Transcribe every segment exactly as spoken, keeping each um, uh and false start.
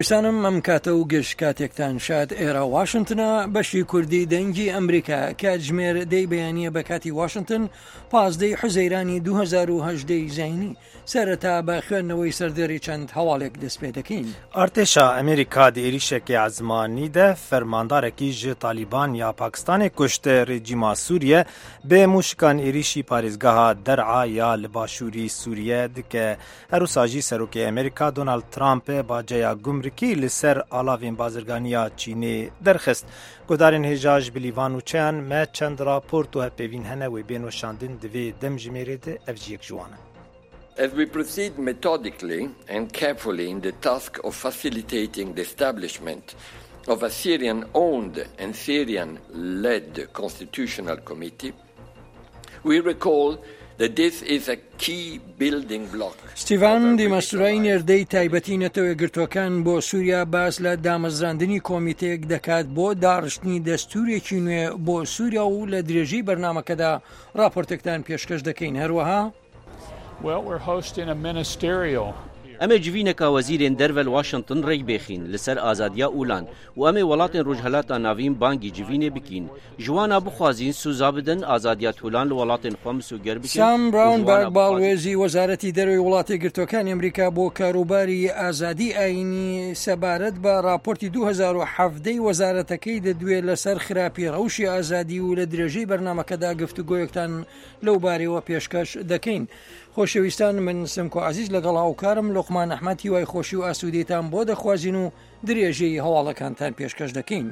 سانم ئەم کاتە و گەشت کاتێکتان شاد ئێرە واشنتنە بەشی کوردی دەنگی ئەمریکا کاتژمێر دەی بەیانیە بە کاتی واشنتن پازدەی حوزەیرانی دوو هەزار و هەژدەی زینی سەرەتا بە خوێندنەوەی سەردەری چەند هەواڵێک دەست پێ دەکەین. ئەرتێشا ئەمریکا دی عێریشێکی عزمانی دە فەرماندارێکی ji تالیبان یا پاکستانê کوشتە rejîma Sûriye bê mûşikan êrişî parêzgeha Der'a ya li başûrî Sûriye dike. Herûsa jî Serokê Amerîka Donald Trumpê baceya gumrikî li ser alavên bazirganiya Çînê derxist. Guhdarên hêja ji bilîvan û çayan me çend raport û hevpêvîn hene wê bên weşandin divê demjimêrê de ev jî yek ji wan e. As we proceed methodically and carefully in the task of facilitating the establishment of a Syrian-owned and Syrian-led constitutional committee, we recall that this is a key building block. ستیڤان دیمەستورای نێردەی تایبەتی نەتەوە گرتوەکان بۆ سووریا باس لە دامەزراندنی کۆمیتەیەک دەکات بۆ داڕشتنی دەستورێکی نوێ بۆ سووریا و لە درێژەی بەرنامەکەدا راپۆرتێکتان پێشکەش دەکەین. هەروەها Well, we're hosting a ministerial. ئەمە جوینەکە وەزیرên derve li Washington rêk bêxîn li ser azadiya ûlan û em ê welatên Rojhilata Navîn bangî civînê bikin. Ji wan a bixwazîn sûza bidin azadiya tûlan li welatên xwe misûger bikin. سام براونبەرگ باڵوێزی وەزارەتی دەرەوەی وڵاتی گرتوەکانی ئەمریکا بۆ کاروباری ئازادی ئاینی سەبارەت بە راپۆرتی دوو هەزار و حەڤدەی وەزارەتەکەی دەدوێت لەسەر خراپی ڕەوشی ئازادی و لە درێژەی بەرنامەکەدا گفتوگۆیەکتان لەو بارەوە پێشکەش دەکەین. خۆشەویستان من سمکۆ عزیز لەگەڵ هاوکارم لۆقمان ئەحمەد هیوای خۆشی و ئاسوودەیتان بۆ دەخوازین و درێژەی هەواڵەکانتان پێشکەش دەکەین.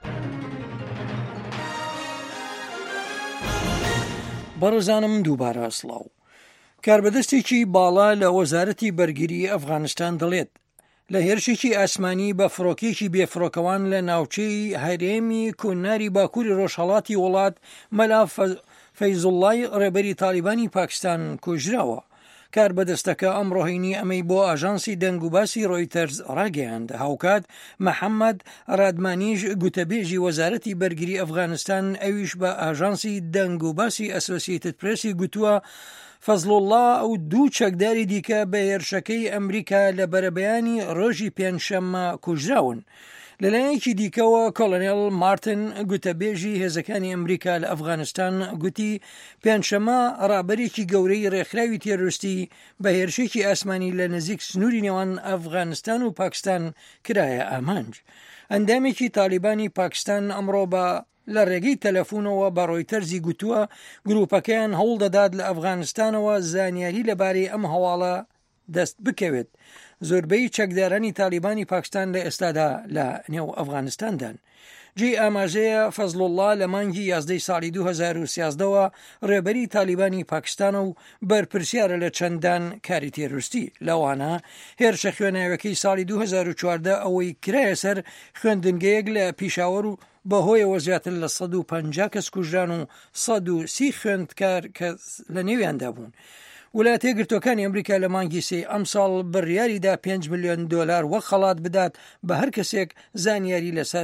بەڕێزانم دووبارە سڵاو. کاربەدەستێکی باڵا لە وەزارەتی بەرگری ئەفغانستان دەڵێت لە هێرشێکی ئاسمانی بە فڕۆکێکی بێفرۆکەوان لە ناوچەی هەرێمی کۆناری باکووری ڕۆژهەڵاتی وڵات مەلا فەیزوڵڵای ڕێبەری تالیبانی پاکستان کوژراوە. کاربەدەستەکە ئەمڕۆهینی ئەمەی بۆ ئاژانسی دەنگ و باسی ڕۆیتەرز ڕاگەیاند. هاوکات محەممەد ڕادمانیش گوتەبێژی وەزارەتی بەرگری ئەفغانستان ئەویش بە ئاژانسی دەنگ و باسی ئەسۆسیێتد پرێسی گوتووە فەزلوڵڵا ئەو دوو چەکداری دیکە بە هێرشەکەی ئەمریکا لە بەرەبەیانی ڕۆژی پێنجشەممە کوژراون. لەلایەکی دیکەوە کۆلۆنێل مارتن گوتەبێژی هێزەکانی ئەمریکا لە ئەفغانستان گوتی پێنجشەممە ڕابەرێکی گەورەی ڕێکخراوی تێرۆریستی بە هێرشێکی ئاسمانی لە نزیک سنووری نێوان ئەفغانستان و پاکستان کرایە ئامانج. ئەندامێکی تالیبانی پاکستان ئەمڕۆ بە لە ڕێگەی تەلەفۆنەوە بە ڕۆیتەرزی گوتووە گروپەکەیان هەوڵ دەدات لە ئەفغانستانەوە زانیاری لەبارەی ئەم هەواڵە دەست بکەوێت. زۆربەی چەکدارانی تالیبانی پاکستان لە ئێستادا لە نێو ئەفغانستاندان. جێی ئاماژەیە فەزلوڵڵا لە مانگی یازدەی ساڵی دوو هەزار و سیازدەوە ڕێبەری تالیبانی پاکستانە و بەرپرسیارە لە چەندان کاری تێروستی. لەوانە هێرشە خوێناوەکەی ساڵی دوو هەزار و چواردە ئەوەی کرایە سەر خوێندنگەیەک لە پیشاوەر و بەهۆیەوە زیاتر لە سەد و پەنجا کەس کوژران و سەد و سی خوێندکار کەس لە نێویاندا بوون. ویلایەتە یەکگرتووەکانی ئەمریکا لە مانگی سێ ئەم ساڵ بڕیاریدا پێنج ملیۆن دۆلار وەک خەڵات بدات بە هەر کەسێک زانیاری لەسەر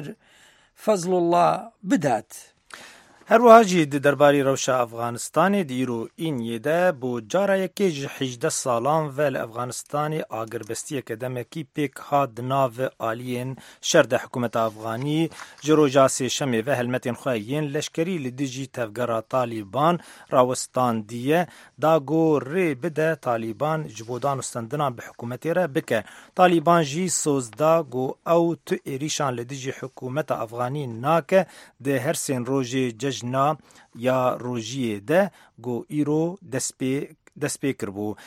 فەزلوڵڵا بدات. هەروەها جی دەرباری ڕەوشە ئەفغانستانی دیرو ئینیێدە بۆ جارە یەکێ ji حیجدە ساڵان ve li Efganistanê agirvestiyeke demekî pêk hat di nav aliyên şer de hikûmeta Efganî ji roja sêşemê ve helmetên xwe yên leşkerî li dijî tevgera Taliban rawestandiye da got rê bide Taliban ji bo danûstandina bi hikûmetê re bike. Taliban jî soz da got ew tu êrîşan li dijî hikûmeta Efganî nake di hersên rojê cejna ya rojiyê de got îro dest pê kirbû.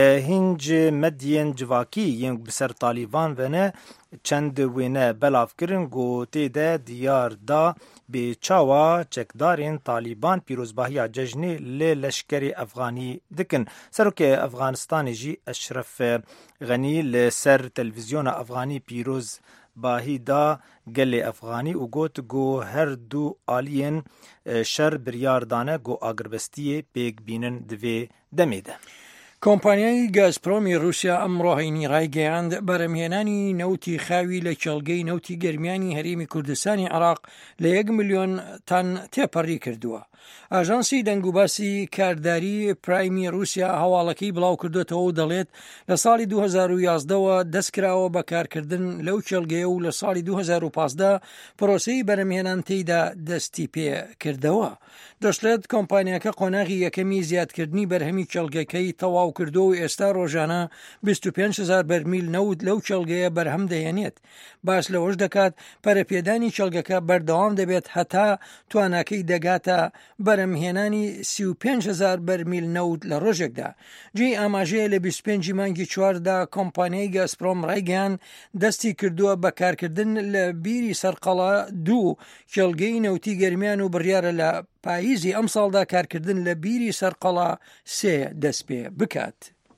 Hîn ji medyên civakî yên bi ser Taliban vene çend wêne belav kirin gotê de diyar da bê çawa çekdarên Taliban pîrozbahiya cejnê lê leşkerê Efganî dikin. Serokê Efganistanê jî Eşref Genî li ser televizyona Efganî pîroz bahî da gelê Efganî û got got her du aliyên şer biryar dane got agirvestiyê pêk bînin di vê demê de. کۆمپانیای گازپرۆمی رووسیا ئەمڕۆ هەینی ڕایگەیاند بەرەمهێنانی نەوتی خاوی لە کێڵگەی نەوتی گەرمیانی هەرێمی کوردستانی عێراق لە یەک ملیۆن تان تێپەڕی کردووە. ئاژانسی دەنگوباسی کارداری پرایمی رووسیا هەواڵەکەی بڵاو کردوێتەوە و دەڵێت لە ساڵی دوو هەزار و یازدەوە دەستکراوە بەکارکردن لەو کێڵگەیە و لە ساڵی دوو هەزار و پانزدە پرۆسەی بەرەمهێنان تێیدا دەستی پێ کردەوە. دەشڵێت کۆمپانیاکە قۆناغی یەکەمی زیادکردنی بەرهەمی کێڵگەکەی تەواو کردو و ئێستا ڕۆژانە بیست و پێنج هەزار بەرمیل نەوت لەو کێڵگەیە بەرهەم دەهێنێت. باس لەوەش دەکات پەرەپێدانی کێڵگەکە بەردەوام دەبێت هەتا تواناکەی دەگاتە بەرەمهێنانی سی و پێنج هەزار بەرمیل نەوت لە ڕۆژێکدا. جێی ئاماژەیە لە بیست و پێنجی مانگی چواردا کۆمپانیای گازپرۆم ڕایگەیاند دەستی کردووە بەکارکردن لە بیری سەرقەڵا دوو کێڵگەی نەوتی گەرمیان و بڕیارە لە پاییزی ئەم ساڵدا کارکردن لە بیری سەرقەڵا سێ دەست پێ بکات.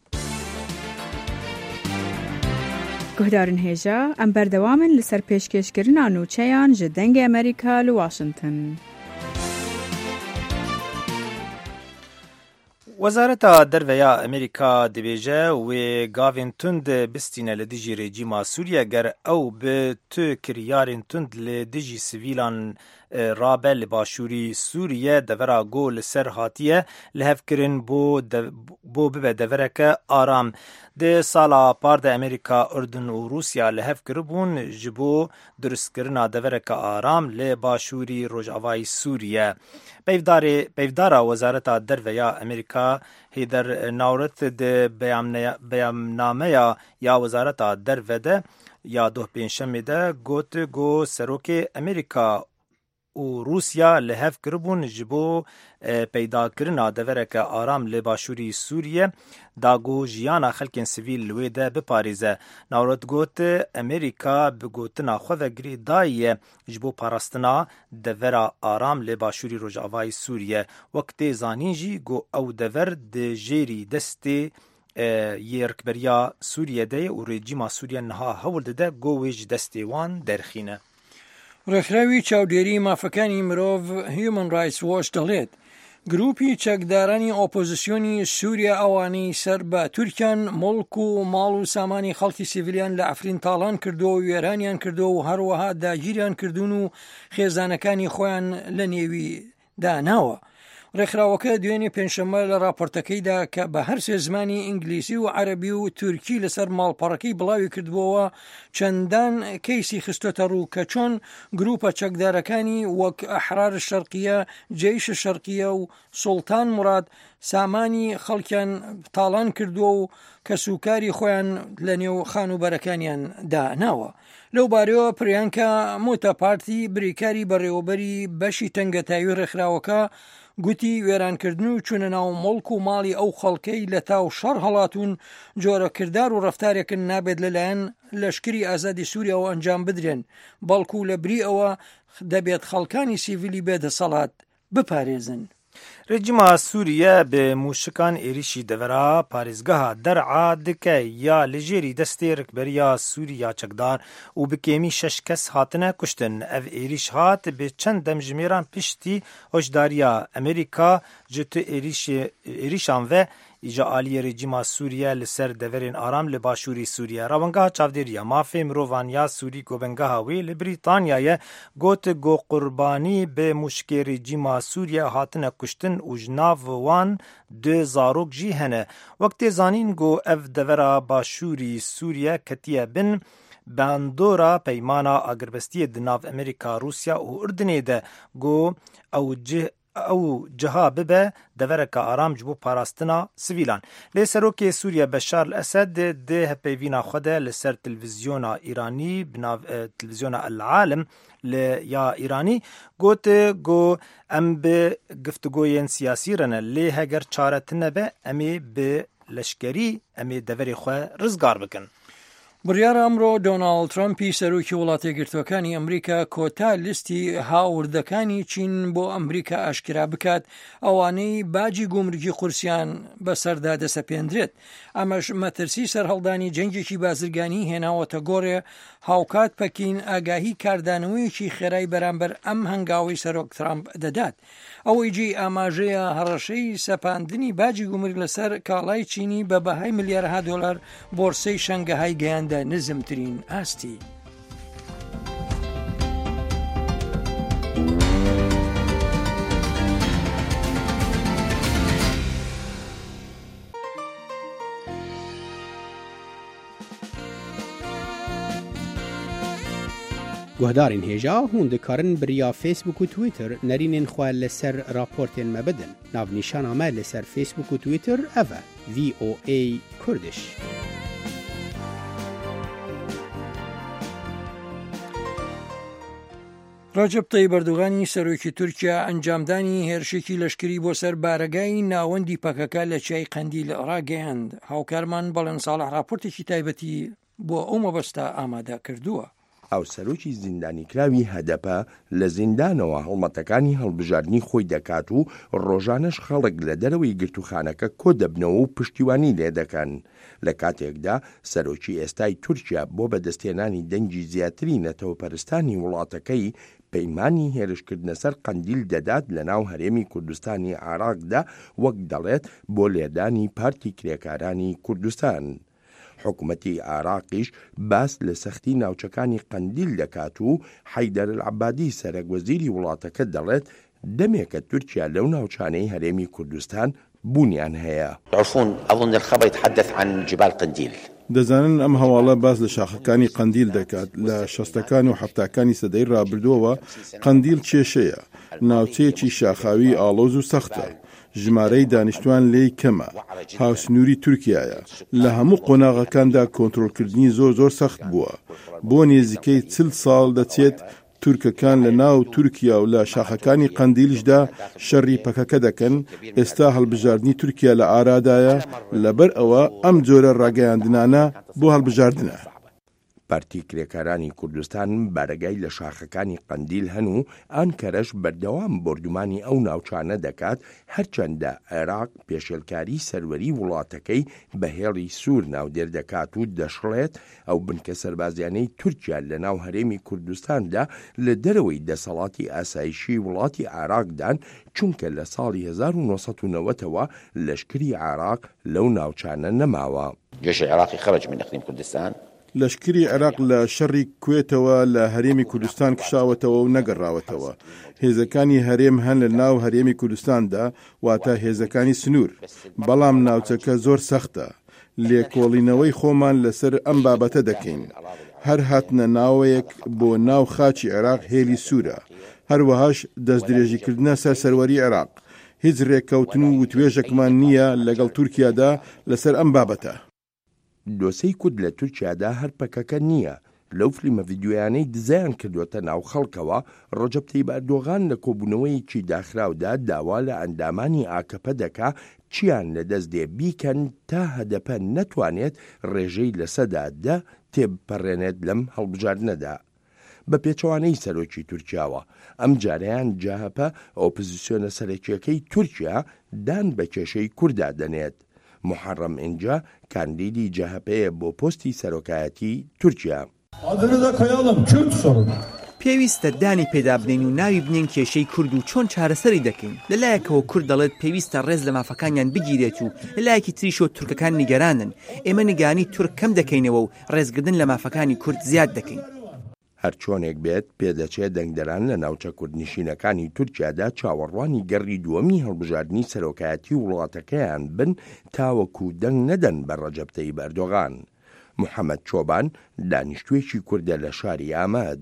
گهدارن هێژە ئەم بەردەوامن لەسەر پێشکەشکردنا نووچەیان ji dengê ئەمریکا li Washington. وەزارەتا دەرڤەیە ئەمریکا دەبێژە وێ گاڤên tund bistîne li dijî rejîma Sûriye ger ew bi tu kiryarên tund li dijî sivîlan rabe li başûrî Sûriye devera got li ser hatiye li hevkirin bo bibe devereke aram. Di sala par de Amerîka, Urdun û Rûsya li hev kiribûn ji bo durustkirina devereke aram li başûrî Rojavayê Sûriye. Peyvdara Wezareta Derveya Amerîka Hêder Nawret di beyannnameya ya Wezareta Derve de ya doh pênşemê de got got serokê Amerîka û Rûsya li hev kiribûn ji bo peydakirina devereke aram li başûrî Sûriye da got jiyana xelkên sivîl li wê de biparêze. Nawret got Amerîka bi gotina xwe vegirî dayiye ji bo parastina devera aram li başûrî Rojavayê Sûriye. Wek tê zanîn jî got ew dever di jêrî destê yêrkberiya Sûriyedê û rejîma Sûriye niha hewl dide got wê ji destê wan derxîne. ڕێکخراوی چاودێری مافەکانی مرۆڤ هیومن رایتس وۆچ دەڵێت گروپی چەکدارانی ئۆپۆزیسیۆنی سووریا ئەوانەی سەر بە تورکیان مڵک و ماڵ و سامانی خەڵکی سیڤیلیان لە ئەفرین تاڵان کردو و وێرانیان کردو و هەروەها داگیریان کردوون و خێزانەکانی خۆیان لە نێوی داناوە. ڕێکخراوەکە دوێنێ پێنجشەممە لە راپۆرتەکەیدا کە بە هەر سێ زمانی ئینگلیسی و عەرەبی و تورکی لەسەر ماڵپەڕەکەی بڵاوی کردبووەوە چەندان کەیسی خستۆتە ڕوو کە چۆن گروپە چەکدارەکانی وەک ئەحرار شەرقیە، جەیش شەرقیە و سوڵتان موراد سامانی خەڵکیان تاڵان کردووە و کە سوکاری خۆیان لە نێو خانوبەرەکانیان داناوە. لەو بارەوە پریانکا مۆتەپارتی بریکاری بەڕێوەبەری بەشی تەنگەتاوی ڕێکخراوەکە گوتی وێرانکردن و چونە ناو مڵک و ماڵی ئەو خەڵکەی لە تاو شەڕ هەڵاتون جۆرە کردار و ڕەفتارێکن نابێت لەلایەن لەشکری ئازادی سووریەوە ئەنجام بدرێن، بەڵکو لە بری ئەوە دەبێت خەڵکانی سیڤیلی بێدەسەڵات بپارێزن. رژیما سووریە bi mûşikan êrişî devera parêzgeha der'a dike ya li jêrî destê rikberiya Sûriya çekdar û bi kêmî şeş kes hatine kuştin. Ev êriş hat bi çend demjimêran piştî hoşdariya Amerîka ji tu êrişan ve îja aliyê rejîma Sûriye li ser deverên aram li başûrî Sûriye. Rawengeha çavdêriya mafê mirovan ya Sûrî gobengeha wê li Brîtanyayê got got qurbanî bi mûşikê rejîma Sûriye hatine kuştin û ji nav wan du zarok jî hene. Wek tê zanîn got ev devera başûrî Sûriye ketiye bin bandora peymana agirbestiyê di nav Amerîka, Rûsya û Urdunê de got ew cih ew ciha bibe devereka aram ji bo parastina sivîlan. Lê serokê Sûriye Beşar el-Esed dê hevpeyvîna xwe de li ser televîzyona Îranî bi nav televîzyona El-Alim li ya Îranî got got em bi giftugoyên siyasî rene lê heger çare tune be em ê bi leşkerî em ê deverê xwe rizgar bikin. بڕیارە ئەمڕۆ دۆناڵد ترامپی سەرۆکی وڵاتە یەکگرتووەکانی ئەمریکا کۆتا لیستی هاوردەکانی چین بۆ ئەمریکا ئاشکرا بکات ئەوانەی باجی گومرگی قورسیان بەسەردا دەسەپێندرێت. ئەمەش مەترسی سەرهەڵدانی جەنگێکی بازرگانی هێناوەتە گۆڕێ هاوکات پەکین ئاگاهی کاردانەوەیەکی خێرای بەرامبەر ئەم هەنگاوی سەرۆک ترامپ دەدات. ئەوەی جێی ئاماژەیە هەڕەشەی سەپاندنی باجی گومرگ لەسەر کاڵای چینی بە بەهای ملیارها دۆلار بۆرسەی شەنگەهای گەیاندە نزمترین ئاستی. گوهدارین هێژا هون دikarin biriya Facebook û Twitter nerînên xwe li ser raportên me bidin. Navnîşana me li ser Facebook û Twitter ev e V O A Kurdish. ڕەجەب تەیب ئەردوغانی سەرۆکی تورکیا ئەنجامدانی هێرشێکی لەشکری بۆ سەر بارگای ناوەندی پەکەکە لە چای قەندیل ڕاگەیاند. هاوکارمان بەڵێن ساڵح راپۆرتێکی تایبەتی بۆ ئەو مەبەستە ئامادە کردووە. ئەو سەرۆکی زیندانی کراوی هەدەپە لە زیندانەوە هەڵمەتەکانی هەڵبژاردننی خۆی دەکات و ڕۆژانەش خەڵک لە دەرەوەی گرتوخانەکە کۆ دەبنەوە و پشتیوانی لێ دەکەن. لە کاتێکدا سەرۆکی ئێستای تورکیا بۆ بەدەستێنانی دەنگی زیاتری نەتەوەپەرستانی وڵاتەکەی پەیمانی هێرشکردنە سەر قەندیل دەدات لە ناو هەرێمی کوردستانی عێراقدا وەک دەڵێت بۆ لێدانی پارتی کرێکارانی کوردستان. حکوومەتی عێراقیش باس لە سەختی ناوچەکانی قەندیل دەکات و حەیدەر العەبادی سەرۆکوەزیری وڵاتەکە دەڵێت دەمێکە تورکیا لەو ناوچانەی هەرێمی کوردستان بوونیان هەیە. عفون أظن الخبر يتحدث عن جبال قنديل. دەزانن ئەم هەواڵە باز لە شاخەکانی قەندیل دەکات. لە شەستەکان و هەفتاکانی سەدەی ڕابردووەوە قەندیل کێشەیە، ناوچەیەکی شاخاوی ئاڵۆز و سەختە. ژمارەی دانیشتوان لێی کەمە. هاوسنووری تورکیایە. لە هەموو قۆناغەکاندا کۆنتڕۆلکردنی زۆر زۆر سەخت بووە. بۆ نێزیکەی چل ساڵ دەچێت تورکەکان لە ناو تورکیا و لە شاخەکانی قەندیلشدا شەڕی پەکەکە دەکەن. ئێستا هەڵبژاردننی تورکیا لە ئارادایە لەبەر ئەوە ئەم جۆرە ڕاگەیاندنانە بۆ هەڵبژاردنە. پارتی کرێکارانی کوردستان بارگای لە شاخەکانی قەندیل هەن و ئەنکەرەش بەردەوام بردومانی ئەو ناوچانە دەکات هەرچەندە عێراق پێشێلکاری سەروەری وڵاتەکەی بەهێڵی سوور ناودێر دەکات و دەشڵێت ئەو بنکە سەربازیانەی تورکیا لە ناو هەرێمی کوردستاندا لە دەرەوەی دەسەڵاتی ئاسایشی وڵاتی عێراقدان چونکە لە ساڵی هەزار و نۆسەد و نەوەتەوە لەشکری عێراق لەو ناوچانە نەماوە. جيش العراقي خرج من إقليم كردستان. لەشکری عێراق لە شەڕی کوێتەوە لە هەرێمی کوردستان کشاوەتەوە و نەگەڕاوەتەوە. هێزەکانی هەرێم هەن لە ناو هەرێمی کوردستاندا واتە هێزەکانی سنوور. بەڵام ناوچەکە زۆر سەختە. لێکۆڵینەوەی خۆمان لەسەر ئەم بابەتە دەکەین. هەر هاتنە ناوەیەک بۆ ناو خاچی عێراق هێلی سوورە. هەروەهاش دەستدرێژیکردنە سەر سەروەری عێراق. هیچ ڕێککەوتن و وتوێژێکمان نییە لەگەڵ تورکیادا لەسەر ئەم بابەتە. دۆسەی کورد لە تورکیادا هەر پەکەکە نییە. لەو فلیمە ڤیدیۆیانەی دزایان کردوتە ناو خەڵکەوە ڕەجەب تەیب ئەردۆغان لە کۆبوونەوەیەکی داخراودا داوا لە ئەندامانی ئاکەپە دەکا چیان لەدەست دێ بیکەن تا هەدەپە نەتوانێت ڕێژەی لەسەدادا تێبپەڕێنێت لەم هەڵبژاردنەدا. بە پێچەوانەی سەرۆکی تورکیاوە ئەم جارەیان جاهەپە ئۆپۆزیسیۆنە سەرەکیەکەی تورکیا دان بە کێشەی کووردا دەنێت. محرم اینجا کاندیدی جەهەپەیە بۆ پۆستی سەرۆکایەتی تورکیا. پێویستە دانی پێدا بنین و ناوی بنین کێشەی کورد و چۆن چارەسەری دەکەین. لەلایەکەوە کورد دەڵێت پێویستە ڕێز لە مافەکانیان بگیرێت و لەلایەکی تریشۆ تورکەکان نیگەرانن. ئێمە نیگانی تورک کەم دەکەینەوە و ڕێزگردن لە مافەکانی کورد زیاد دەکەین. هەر چۆنێک بێت پێدەچێت دەنگدەران لە ناوچە کوردنشینەکانی تورکیادا چاوەڕوانی گەڕی دووەمی هەڵبژاردننی سەرۆکایەتی وڵاتەکەیان بن تاوەکو دەنگ نەدەن بە ڕەجەب تەیب ئەردۆغان. محەممەد چۆبان دانیشتوێکی کوردە لە شاری ئاماد.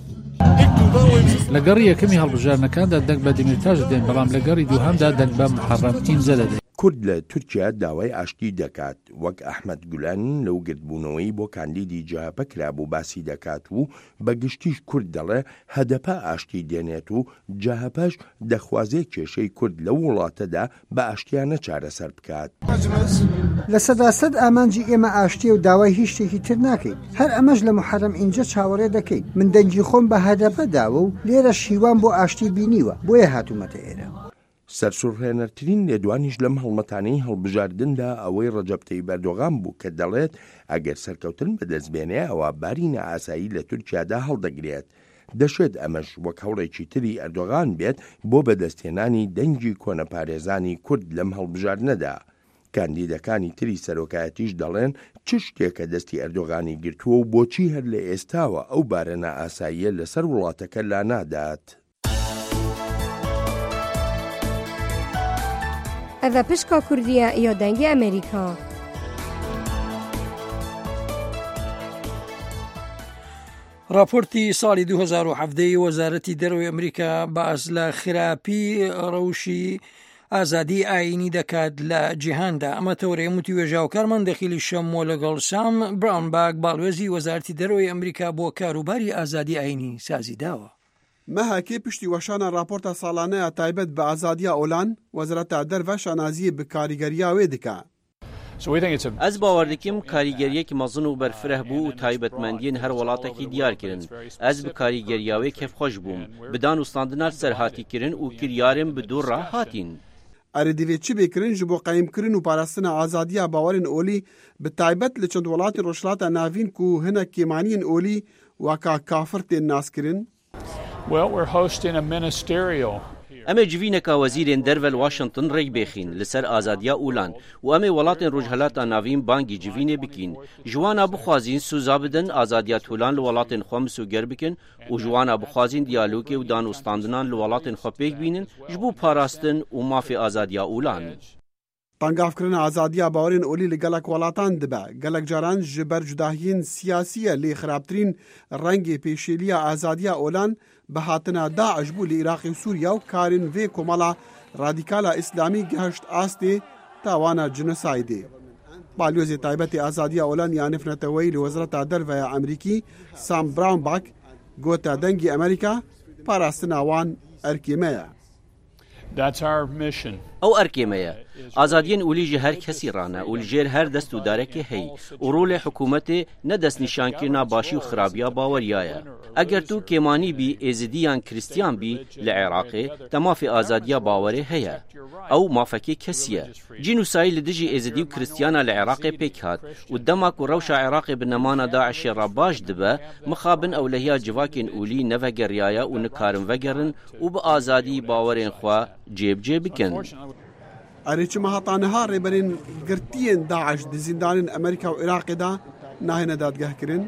لە گەڕی یەکەمی هەڵبژاردنەکاندا دەنگ بە دیمیرتاژ دێن، بەڵام لە گەڕی دووهەمدا دەنگ بە محەرەم ئینجە دەدەین. کورد لە تورکیا داوای ئاشتی دەکات وەک ئەحمەد گولان لەو گرتبوونەوەی بۆ کاندیدی جاپە کرابوو باسی دەکات و بەگشتیش کورد دەڵێ هەدەپە ئاشتی دێنێت و جاهپەش دەخوازێ کێشەی کورد لەو وڵاتەدا بە ئاشتیانە چارەسەر بکات. لە سەداسەد ئامانجی ئێمە ئاشتی و داوای هیچ شتێکی تر ناکەین، هەر ئەمەش لە محەرەم ئینجا چاوەڕێ دەکەین. من دەنگی خۆم بە هەدەپە داوە و لێرە شیوان بۆ ئاشتی بینیوە، بۆیە هاتوومەتە ئێرە. سەرسوڕهێنەرترین لێدوانیش لەم هەڵمەتانەی هەڵبژاردندا ئەوەی ڕەجەب تەیب ئەردۆغان بوو کە دەڵێت ئەگەر سەرکەوتن بەدەستبێنێ ئەوە باری نائاسایی لە تورکیادا هەڵدەگرێت. دەشێت ئەمەش وەک هەوڵێکی تری ئەردۆغان بێت بۆ بەدەستهێنانی دەنگی کۆنەپارێزانی کورد لەم هەڵبژاردنەدا. کاندیدەکانی تری سەرۆکایەتیش دەڵێن چ شتێکە دەستی ئەردۆغانی گرتووە و بۆچی هەر لە ئێستاوە ئەو بارە نائاساییە لەسەر وڵاتەکە لا نادات. ئەڤە پشکا کوردیە یا دەنگی ئەمریکا. راپۆرتی ساڵی دوو هەزار و هەڤدەی وەزارەتی دەرەوەی ئەمریکا بەئاس لە خراپی ڕەوشی ئازادی ئاینی دەکات لە جیهاندا. ئەمە تەورەیە موتی وێژاوکارمان دەخیلی شەمۆ لەگەڵ سام براونباک باڵوێزی وەزارەتی دەرەوەی ئەمریکا بۆ کاروباری ئازادی ئاینی سازی داوە. مەهاکێ پشتی وەشانە راپۆرتە ساڵانەیە تایبەت بە ئازادیە ئۆلان وەزارەتە دەرڤە شانازیە بە کاریگەریە وێ دکا. ئەس باوەڕ دەکەم کاریگەریەکی مەزن و بەرفرە بوو و تایبەتمەندیین هەر وڵاتێکی دیارکردن. ئەس بە کاریگەریاوەی کێفخۆش بووم بدان و ستاندنار سەرهاتیکردن و کریارم بە دوو ڕاهاتین. ئەرە دەوێت چی بێکردن ji بۆ قەیمکردن و پاراستنە ئازادیە باوەرên ئۆلی bi taybet li çend welatên rojhilata navîn ku hinek kêmaniyên olî weka kafir tên naskirin. Well, we're hosting a ministerial. ئەمە جوینەکە وەزیرên دەرڤە واشنگتن ڕێک بێخین لەسەر ئازادیا ئولان و ئەمێ وڵاتên ڕۆژهەلاتا ناوین بانگی جوینێ بکەین. جوانە بخوازین سوزا بدەن ئازادیا تولان لە وڵاتên خۆ مسوگەر بکەن و جوانە بخوازین دیالۆگێ و دانوستاندنان لە وڵاتên خۆ پێک بینن ji بۆ پاراستن و مافی ئازادیا ئولان. تەنگافکردنە ئازادیە باوەرên olî li gelek welatan dibe. Gelek caran ji ber cudahiyên siyasî lê xirabtirîn rengê pêşêliya azadiya olan bi hatina Daeş bû li Iraqê û Sûriya û karên vê komala radîkala İslamî geheşt astê tawana genosaydê. Balyozê taybetê azadiya olan ya nifneteweyî li Wezareta Derveya Emerîkî Sam Brownback gote dengê Emerîka parastina wan erkême ye. That's our mission. ئەو ئەرکێمەیە ئازادیên ئولî ji her kesî rane û li jêr her dest û darekê hey û rolê hikûmetê ne destnîşankirina başî û xirabiya baweriya ye. Eger tu kêmanî bî êzidiyan Kristyan bî li Iraqê te mafê azadiya bawerê heye. Ew mafekê kesî ye. Cînûsayî li dijî êzidî û Kristiyana li Iraqê pêk hat û dema ku rewşa Iraqê bi nemana Daişê re baş dibe mixabin ewlehiya civakên ûlî nevegeriyaye û nikarin vegerin û bi azadî bawerên xwe cêbcê bikin. ئەرێ چما هەتانەها ڕێبەرین گرتیên Daeş di zindanên Emerîka û Iraqê da nahêne dadgehkirin.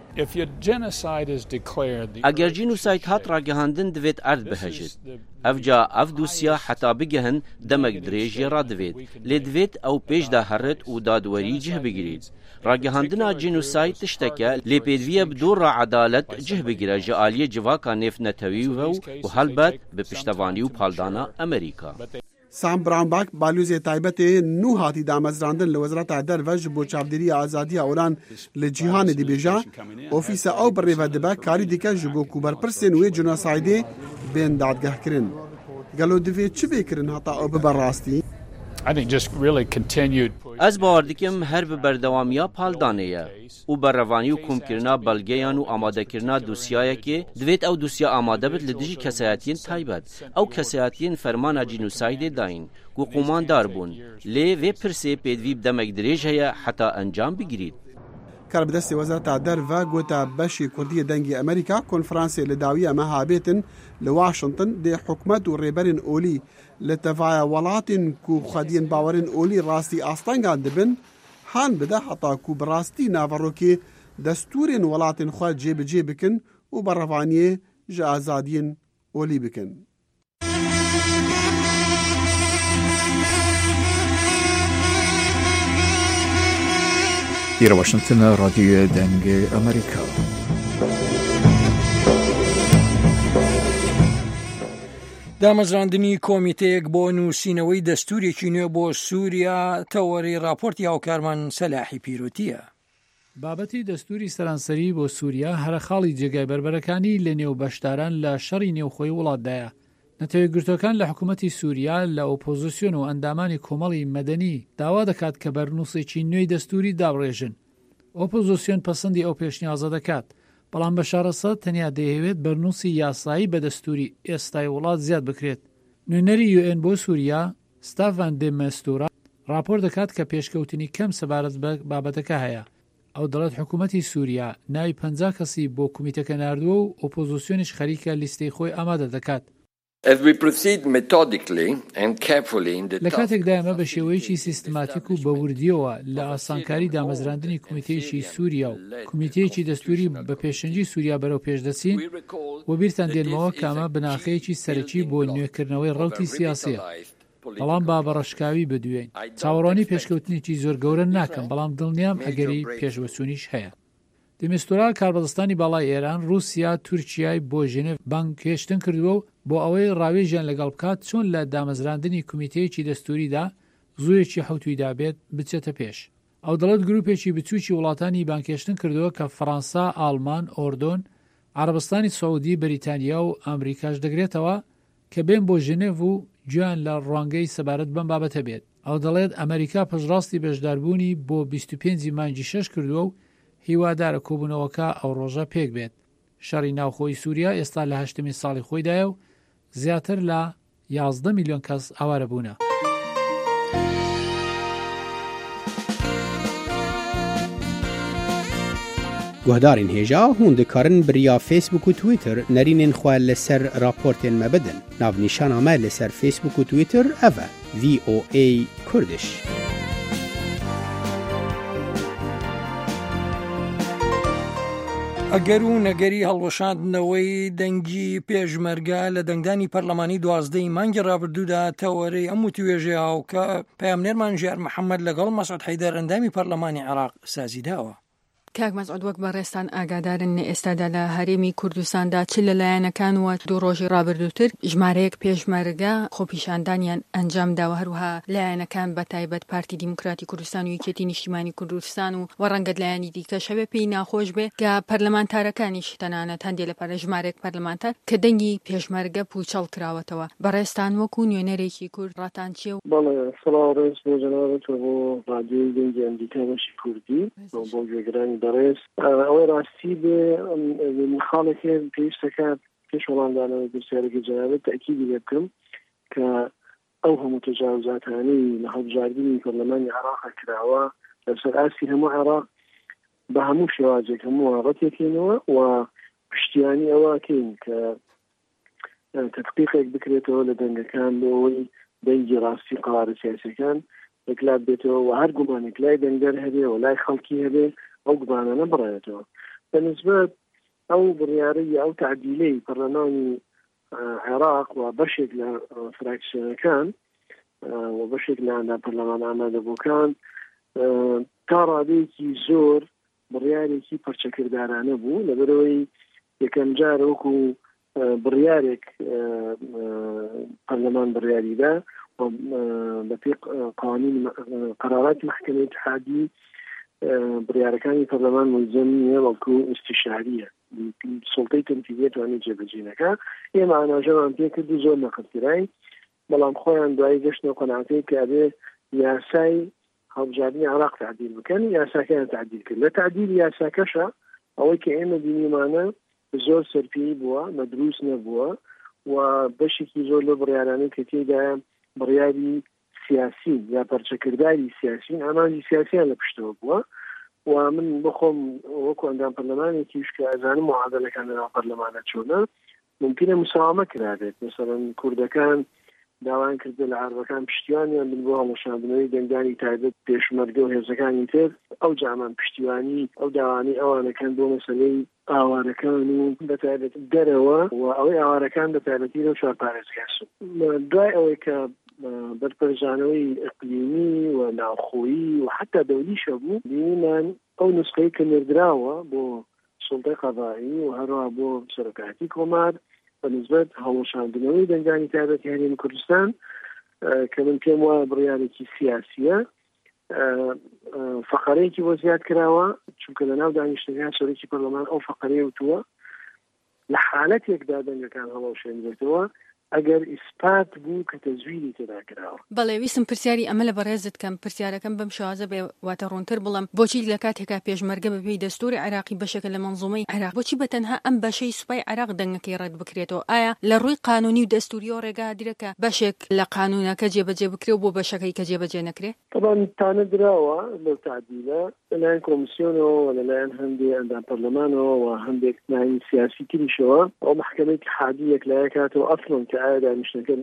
Eger cînûsayt hat ragihandin divêt erd bihejit. Ev ca ev dosya heta bigehin demek dirêj jê ra divêt. Lê divêt ew pêş de herit û dadwerî cih bigirît. Ragihandina cînûsayt tişteke lê pêdiviye bi dor ra edalet cih bigire ji aliyê civaka nêv netewî ve û helbet bi piştevanî û paldana Emerîka. Sam Brownback balyozê taybetê nû hatî damezrandin li Wezareta Derve ji bo çavdêriya azadiya olan li cîhanê dibêje, ofîsa ew bi rêve dibe karî dike ji bo ku berpirsên wê genosaydê bên dadgehkirin. Gelo divê çi bêkirin heta ew bibe rastî? Ez bawer dikim her bi berdewamiya paldanê ye û berrevanî û komkirina belgeyan û amadekirina dosyayekê divêt ew dosya amade bit li dijî kesayetiyên taybet. Ew kesayetiyên fermana cînûsaydê dayîn ku qomandar bûn. Lê vê pirsê pêdivî bi demek dirêj heye heta encam bigirît. Kar bi destê Wezareta Derve gote beşê Kurdiyê dengê Emerîka konferansê li dawiya meha bêtin li Washington dê hikûmet û rêberên olî li tevaya welatên ku xwediyên bawerên olî rastî astengan dibin han bide heta ku bi rastî naverokê destûrên welatên xwe cêbicê bikin û berrevaniyê ji azadiyên olî bikin. Îro Washington Radyoya Dengê Emerîka. دامەزراندنی کۆمیتەیەک بۆ نووسینەوەی دەستورێکی نوێ بۆ سووریا تەوەری راپۆرتی هاوکارمان سەلاحی پیرۆتیە. بابەتی دەستوری سەرانسەری بۆ سووریا هەرە خاڵی جێگای بەربەرەکانی لە نێو بەشداران لە شەڕی نێوخۆی وڵاتدایە. نەتەوەی گرتوەکان لە حکوومەتی سووریا لە ئۆپۆزیسیۆن و ئەندامانی کۆمەڵی مەدەنی داوا دەکات کە بەرنووسێکی نوێی دەستوری دابڕێژن. ئۆپۆزیسیۆن پەسەندی ئەو پێشنیازە دەکات، بەڵام بەشار ئەسەد تەنیا دەیەوێت بەرنووسی یاسایی بە دەستوری ئێستای وڵات زیاد بکرێت. نوێنەری یو ئێن بۆ سووریا ستافان دێ مەستورا راپۆر دەکات کە پێشکەوتنی کەم سەبارەت بە بابەتەکە هەیە. ئەو دەڵێت حکوومەتی سووریا ناوی پەنجا کەسی بۆ کومیتەکە ناردووە و ئۆپۆزیسیۆنیش خەریکە لیستەی خۆی ئامادە دەکات. لە کاتێکدا ئەمە بە شێوەیەکی سیستماتیک و بەوردیەوە لە ئاسانکاری دامەزراندنی کومیتەیەکی سووریا و کومیتەیەکی دەستوری بە پێشەنجی سووریا بەرەو پێش دەچین و بیرتان دێنمەوە کە ئەمە بناخەیەکی سەرەکی بۆ نوێکردنەوەی ڕەوتی سیاسیە. بەڵام با بەڕەشکاوی بدوێن چاوەڕوانی پێشکەوتنێکی زۆر گەورە ناکەم، بەڵام دڵنیام ئەگەری پێشوەچوونیش هەیە. دمستورا کاربەدەستانی باڵای ئێران، رووسیا، تورکیای بۆ ژنێڤ بانک کێشتن کردووە و بۆ ئەوەی ڕاوێژیان لەگەڵ بکات چۆن لە دامەزراندنی کومیتەیەکی دەستوریدا زوویەکی حوتویدا بێت بچێتە پێش. ئەو دەڵێت گروپێکی بچووکی وڵاتانی بانکێشتن کردووە کە فەڕەنسا، ئاڵمان، ئۆردۆن، عەرەبستانی سەعودی، بەریتانیا و ئەمریکاش دەگرێتەوە کە بێن بۆ ژنێڤ و گویان لە ڕوانگەی سەبارەت بەم بابەتە بێت. ئەو دەڵێت ئەمریکا پشتڕاستی بەشداربوونی بۆ بیست و پێنجی مانگی شەش کردووە و هیوادارە کۆبوونەوەکە ئەو ڕۆژە پێک بێت. شەڕی ناوخۆی سووریا ئێستا لە هەشتمین ساڵی خۆیدایە و زیاتر لە یازدە میلیۆن کەس ئاوارە بوونە. گوهدارین هێژا هون دikarin biriya Facebook û Twitter nerînên xwe li ser raportên me bidin. Navnîşana me li ser Facebook û Twitter ev e V O A Kurdish. ئەگەر و نەگەری هەڵوەشاندنەوەی دەنگی پێشمەرگە لە دەنگدانی پەرلەمانی دوازدەی مانگی ڕابردوودا تەوەرەی ئەم وتوێژەیە و کە پەیامنێرمان ژیار محەممەد لەگەڵ مەسعود حەیدەر ئەندامی پەرلەمانی عێراق سازیداوە. کاک مەسعود وەک بەڕێستان ئاگادارن ئێستادا لە هەرێمی کوردستاندا چ لەلایەنەکان وە دوو ڕۆژی ڕابردووتر ژمارەیەک پێشمەرگە خۆپیشاندانیان ئەنجامداوە، هەروها لایەنەکان بە تایبەت پارتی دیموکراتی کوردستان و یەکێتی نیشتیمانی کوردستان و وەڕەنگەت لایەنی دیکە شەوێ پێی ناخۆش بێ کە پەرلەمانتارەکانیش تەنانەت هەندێک لە پارە ژمارەیەک پەرلەمانتار کە دەنگی پێشمەرگە پوچەڵ کراوەتەوە. بەڕێستان وەکو نوێنەرێکی کورد ڕاتان چیە؟ بەڵێ سڵاوڕێز بۆ جەنابەتەوە بۆ ڕادیۆی دەنگی ئەمریکا بەشی کوردی بۆ گوێگرانی بەڕێز ئەوەی ڕاستی بێ خاڵێک پێویستەکات پێش وەڵامدانەوەی پرسیارێکی جەنابەت تەکیدی لێ بکەم کە ئەو هەموو تەجاوزاتانەی لە هەڵبژاردننی پەرلەمانی عێراقا کراوە لەسەر ئاستی هەموو عێراق بە هەموو شێوازێک هەموو ڕەتێکێنەوە و پشتیانی ئەوەکەین کە تەتقیقێک بکرێتەوە لە دەنگەکان بۆەوەی دەنگی ڕاستی قەرارە سیاسیەکان دەکلات بێتەوە و هەر گومانێک لای دەنگەر هەبێ و لای خەڵکی هەبێ ئەو گومانانە بڕێتەوە. بەنسبەت ئەو بڕیارەی ئەو تعدیلەی پەرلەمانی عێراق و بەشێک لە فراکسیۆنەکان و بەشێک لە ئەندا پەرلەمان ئامادەبووکان تا ڕادەیەکی زۆر بڕیارێکی پەرچەکردارانە بوو لەبەرەوەی یەکەم جارە وەکو بڕیارێک پەرلەمان بڕیاریدا بەپێ قوانین قەراراتی محکەمەی اتحادی بڕیارەکانی پەرلەمان ملزم نییە وەکو ئیستیشاریە سڵتەی تەنفیذیە توانێت جێبەجێ ئێمە ئاماژەمان پێ کردو زۆر نەقەتیرای، بەڵام خۆیان دوای گەشتنەوە قەناعەتەی کە ئەبێ یاسای هەڵبژاردننی عێراق تعدیل بکەن، یاساکەیان تعدیل کرد. لە تعدیل یاساکەشە ئەوەی کە ئێمە بینیمانە زۆر سەرپێی بووە، مەدروس نەبووە و بەشێکی زۆر لە بڕیارانەی کە تێدایە بڕیاری سیاسی یا پەرچەکرداری سیاسین ئامانجی سیاسیان لە پشتەوە بووە و من بخۆم وەکو ئەندام پەرلەمانێکیش کە ئەزانم معادلەکان لەناو پەرلەمانە چۆنە ممکنە مساوامە کرابێت. مثلا کوردەکان داوان کردە لە عەربەکان پشتیوانیان بن بۆ هەڵەشاندنەوەی دەنگدانی تایبەت پێشمەرگە و هێزەکانی تر، ئەو جامان پشتیوانی ئەو داوانی ئەوانەکان بۆ مەسەلەی ئاوارەکان و بەتایبەت دەرەوە و ئەوەی ئاوارەکان بەتایبەتی لەو چوار پارێزگاسن. دوای ئەوەی کە بەرپەرژانەوەی ئەقلیمی و ناوخۆیی و حتا دەولیشە بوو بینیمان ئەو نسخەی کە نێردراوە بۆ سڵتەی قەضایی و هەروە بۆ سەرۆکاتی کۆمار بەنسبەت هەڵۆشاندنەوەی دەنگانی تایبەتی هەرێمی کوردستان کە من پێم وایە بڕیارێکی سیاسیە فەقەرەیەکی بۆ زیاد کراوە چونکە لەناو دانیشتەکان سەرۆکی پەرلەمان ئەو فەقەرەیە وتووە لە حالەتێکدا دەنگەکان هەڵەوشێنرێتەوە ئەگەر ئیسپات بوو کە تەزویری تێدا کراوە. بەڵێ ویسم پرسیاری ئەمە لە بەڕێزت کەم پرسیارەکەم بەم شازە بێ واتە ڕوونتر بڵم بۆچی لە کاتێکا پێشمەرگە بەپێی دەستوری عراقی بەشێکە لە منزومەی عراق بۆچی بەتەنها ئەم بەشەی سوپای عراق دەنگەکەی ڕەت بکرێتەوە؟ ئایا لە ڕووی قانونی و دەستوری و ڕێگا دیرەکە بەشێک لە قانونەکە جێبەجێ بکرێ بۆ بەشەکەی کە جێبەجێ نەکرێ؟ طبعا تانە درراوە لەو تعدیلە لەلایەن کۆمیسیۆنەوە و لەلایەن هەندێک ئەندام پەرلەمانەوە و هەندێک ناوی سیاسی تریشەوە ئەو محکەمەی اتحادی یەکلایە کاتەوە ئەسڵن کە ئایا دانیشتەکە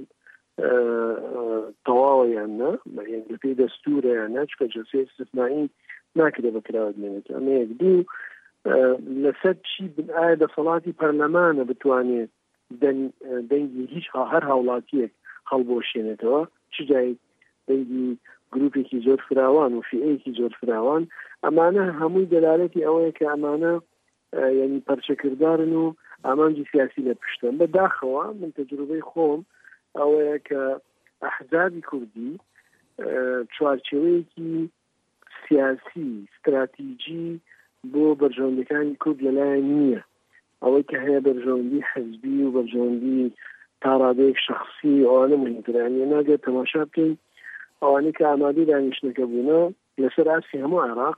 تەواوە یان نە لەپێی دەستورە یان نە چکە جلسەی استثنایی ناکرێ بەکراوە بمێنێت ئەمە یەک دوو لەسەر چی ئایا دەسەڵاتی پەرلەمانە بتوانێت دەنگی هیچ هەر هاوڵاتیەک هەڵبۆشێنێتەوە چ جای دەنگی گروپێکی زۆر فراوان و فئەیەکی زۆر فراوان ئەمانە هەمووی دەلالەتی ئەوەیە کە ئەمانە یعنی پەرچەکردارن و ئامانجی سیاسی لە پشتن بەداخەوە من تەجروبەی خۆم ئەوەیە کە ئەحزابی کوردی چوارچێوەیەکی سیاسی استراتیجی بۆ بەرژەوەندەکانی کورد لەلایەن نییە ئەوەی کە هەیە بەرژەوەندی حەزبی و بەرژەوەندی تا ڕادەیەک شەخصی ئەوانە مهمترانیە ناگێت تەماشا بکەین ئەوانەی کە ئامادەی دانیشتنەکە بوونە لەسەر ئاسی هەموو عێراق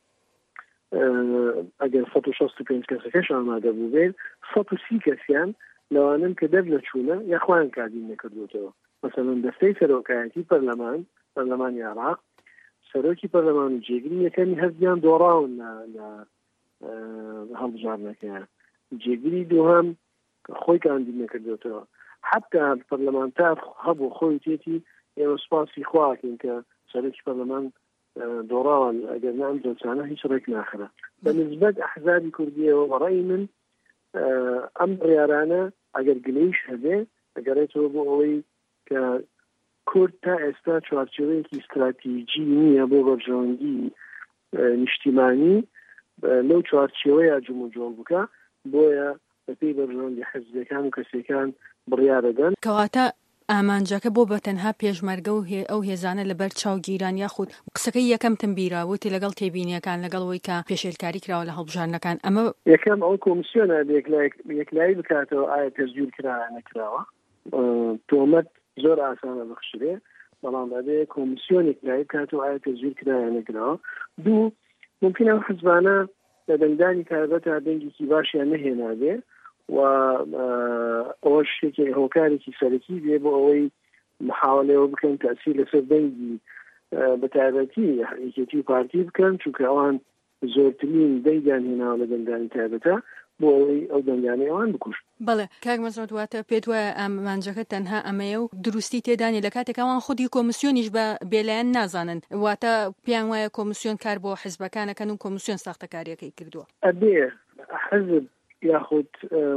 ئەگەر سەد و شەست و پێنج کەسەکەش ئامادە بوو بێت سەد و سی کەسیان لەوانن کە دەر لە چوونە یاخوایان کاردین نەکردوتەوە مەسەڵەن دەستەی سەرۆکایەتی پەرلەمان پەرلەمانی عێراق سەرۆکی پەرلەمان و جێگری یەکەمی هەردیان دۆڕاون لە هەڵبژاردنەکەیان جێگری دووهەم خۆی کاندین نەکردوتەوە حتا پەرلەمانتار هەبوو خۆی تێتی ئێمە سوپاسی خواکەین کە سەرۆکی پەرلەمان دۆڕاوان ئەگەر نام جلسانە هیچ ڕێک ناخرە بەنسبەت ئەحزابی کوردیەوە بەڕێی من ئەم بڕیارانە ئەگەر گلەیش هەبێ ئەگەرێتەوە بۆ ئەوەی کە کورد تا ئێستا چوارچێوەیەکی استراتیجی نییە بۆ بەرژەوەندی نیشتیمانی لەو چوارچێوەیە جوم و جۆڵ بکە بۆیە بەپێی بەرژەوەندی حەزبەکان و کەسێکان بڕیارەدەن کەواتە ئامانجەکە بۆ بە تەنها پێشمەرگە و ئەو هێزانە لەبەر چاوگیران یاخود قسەکەی یەکەم تنبیراوتی لەگەڵ تێبینیەکان لەگەڵەوەی کە پێشێلکاری کراوە لە هەڵبژاردنەکان ئەمە یەکەم ئەو کۆمیسیۆنە یەکلایی بکاتەوە ئایا تەزویر کراوە نەکراوە تۆمەت زۆر ئاسانە بەخشرێ بەڵام دەبێ کۆمیسیۆن یەکلایی بکاتەوە ئایا تەزویر کراوە نەکراوە دوو ممکن ئەو حزبانە لە دەنگدانی تایبەتە دەنگێکی باشیان نەهێنابێ و ئەوە شتێکی هۆکارێکی سەرەکی بێ بۆ ئەوەی محاولەوە بکەن تەسیر لەسەر دەنگی بە تایبەتی یەکێتی پارتی بکەن چونکە ئەوان زۆرترین دەنگیان هێناوە لە دەنگدانی تایبەتە بۆ ئەوەی ئەو دەنگانەی ئەوان بکوش. بەڵێ کاک مەزۆت واتە پێت وایە ئامانجەکە تەنها ئەمەیە و دروستی تێدانی لە کاتێک ئەوان خودی کۆمیسیۆنیش بە بێلایەن نازانن واتە پیان وایە کۆمیسیۆن کار بۆ حیزبەکانەکەن و کۆمیسیۆن ساختەکاریەکەی کردووە. ئەبێ حزب یاخود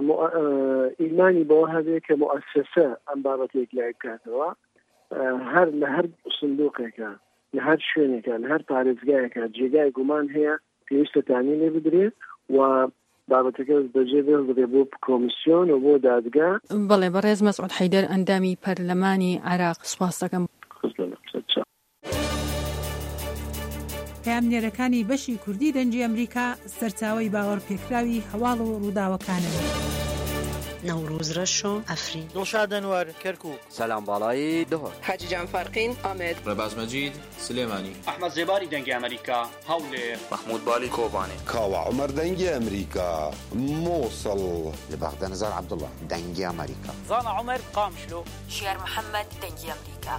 ئیمانی بەوە هەبێ کە مؤسسە ئەم بابەتێک لای بکاتەوە هەر لە هەر سندوقێکە لە هەر شوێنێکە لە هەر پارێزگایەکە جێگای گومان هەیە پێویستە تامین لێ بدرێت و بابەتەکە بەجێ بێ بۆ کۆمیسیۆن و بۆ دادگا. بەڵێ بەڕێز مەسعود حەیدەر ئەندامی پەرلەمانی عێراق سوپاس دەکەم. پامنێرەکانی بەشی کوردی دەنجی ئەمریکا سەرچاوی باوەڕ پێکراوی هەواڵ و ڕووداوەکانن. نەوروز ڕەشۆ ئەفری دڵشاد ئەنوەر کەرکووک سەلام باڵایی دهۆر حاجی جان فەرقین ئامێد ڕێباز مەجید سلێمانی ئەحمەد زێباری دەنگی ئەمریکا هەولێر محمود بالی کۆبانێ کاوە عومەر دەنگی ئەمریکا مووسڵ لە بەغدە نەزار عەبدوڵڵا دەنگی ئەمریکا زانا عومەر قامشلۆ شیار محەممەد دەنگی ئەمریکا.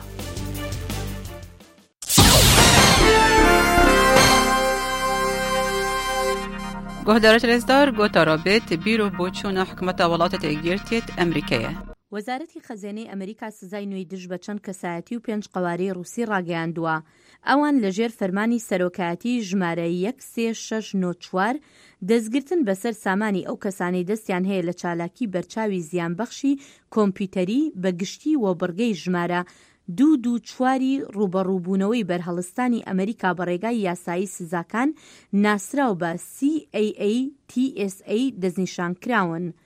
گهدارت رزدار گوتا رابط بیرو بۆچوونە حکومەتە وڵاتە تێگیرتێت ئەمریکایە. وەزارەتی خەزانەی ئەمریکا سزای نوێی دژ بە چەند کەسایەتی و پێنج قەوارەی ڕووسی ڕاگەیاندووە. ئەوان لەژێر فەرمانی سەرۆکایەتی ژمارە یەک سێ شەش نۆ چوار دەستگرتن بەسەر سامانی ئەو کەسانی دەستیان هەیە لە چالاکی بەرچاوی زیانبەخشی کۆمپیوتەری بەگشتی و بڕگەی ژمارە دوو دوو چواری ڕوبەڕووبوونەوەی بەرهەڵستانی ئەمریکا بەڕێگای یاسایی سزاکان ناسراو بە سی ئەی ئەی تی ئێس ئەی دەستنیشان کراون.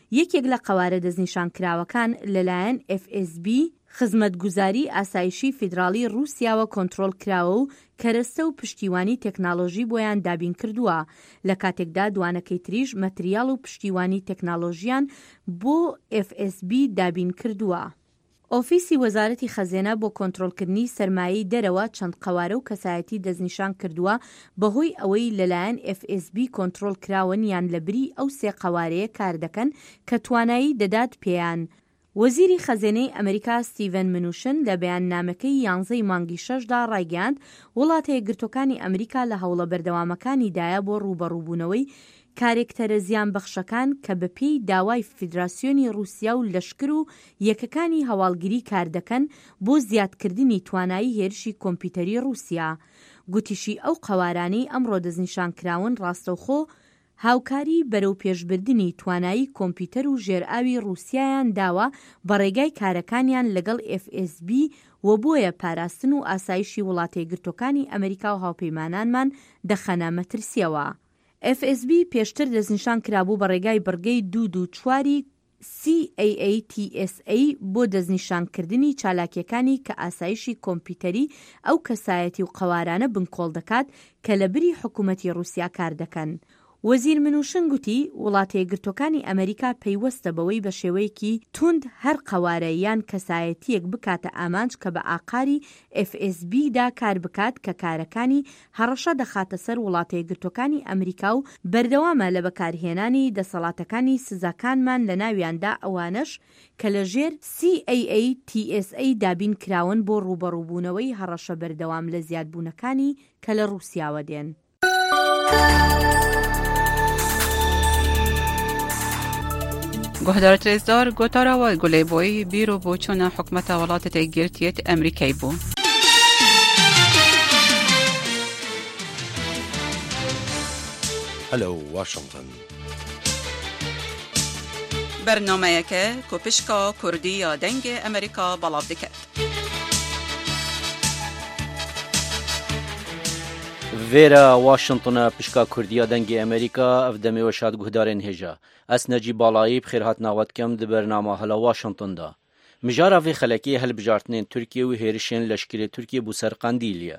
یەکێک لە قوارە دەستنیشانکراوەکان لەلایەن ئێف ئێس بی خزمەتگوزاری ئاسایشی فیدراڵی رووسیاوە کۆنتڕۆڵ کراوە و کەرەستە و پشتیوانی تەکنالۆژی بۆیان دابین کردووە لە کاتێکدا دوانەکەی تریش مەتریال و پشتیوانی تەکنالۆژیان بۆ ئێف ئێس بی دابین کردووە. ئۆفیسی وەزارەتی خەزێنە بۆ کۆنتڕۆڵکردنی سەرمایەی دەرەوە چەند قوارە و کەسایەتی دەستنیشان کردووە بەهۆی ئەوەی لەلایەن ئێف ئێس بی کۆنتڕۆڵ کراون یان لەبری ئەو سێ قوارەیە کار دەکەن کە توانایی دەدات پێیان. وەزیری خەزێنەی ئەمریکا ستیڤن منوشن لە بەیاننامەکەی یانزەی مانگی شەشدا ڕایگەاند وڵاتە یەکگرتوەکانی ئەمریکا لە هەوڵە بەردەوامەکانیدایە بۆ ڕوبەڕووبوونەوەی کارێکتەرە زیان بەخشەکان کە بەپێی داوای فیدراسیۆنی رووسیا و لەشکر و یەکەکانی هەواڵگیری کار دەکەن بۆ زیادکردنی توانایی هێرشی کۆمپیوتەری رووسیا. گوتیشی ئەو قەوارانەی ئەمڕۆ دەستنیشانکراون ڕاستەوخۆ هاوکاری بەرەو پێشبردننی توانایی کۆمپیوتەر و ژێرئاوی رووسیایان داوە بە ڕێگای کارەکانیان لەگەڵ ئێف ئێس بی و بۆیە پاراستن و ئاسایشی وڵاتە یەکگرتوەکانی ئەمریکا و هاوپەیمانانمان دەخەنە مەترسیەوە. ئێف ئێس بی پێشتر دەستنیشان کرابوو بە ڕێگای بڕگەی دوو دوو چواری سی ئێ ئێ تی ئێس ئێ بۆ دەستنیشانکردنی چالاکیەکانی کە ئاسایشی کۆمپیوتەری ئەو کەسایەتی و قەوارانە بنکۆڵ دەکات کە لە بری حکوومەتی رووسیا کار دەکەن. وەزیر منوشن گوتی وڵاتە یەکگرتوەکانی ئەمریکا پەیوەستە بەوەی بە شێوەیەکی توند هەر قەوارە یان کەسایەتیەک بکاتە ئامانج کە بە ئاقاری ئێف ئێس بی دا کار بکات کە کارەکانی هەڕەشە دەخاتە سەر وڵاتە یەکگرتوەکانی ئەمریکا و بەردەوامە لە بەکارهێنانی دەسەڵاتەکانی سزاکانمان لە ناویاندا ئەوانش کە لە ژێر سی ئێ ئێ تی ئێس ئێ دابین کراون بۆ ڕوبەڕووبوونەوەی هەڕەشە بەردەوام لە زیادبوونەکانی کە لە رووسیاوە دێن. گهدارت رزدار گوتارا و گلی بوی بیرو بوچون حکمت ولایت تگیرتیت امریکایی بو. هلو واشنطن. برنامه که کوپشکا کردی یا دنگ امریکا بلاف دکت. ویرا واشنطن پشکا کردیا دنگی امریکا افدمی و شاد گهدارن هجا اس نجی بالایی بخیرات ناوت کم د برنامه هلا واشنطن دا مجارا وی خلکی هل بجارتنین ترکیه و هیرشن لشکری ترکیه بو سر قندیلیا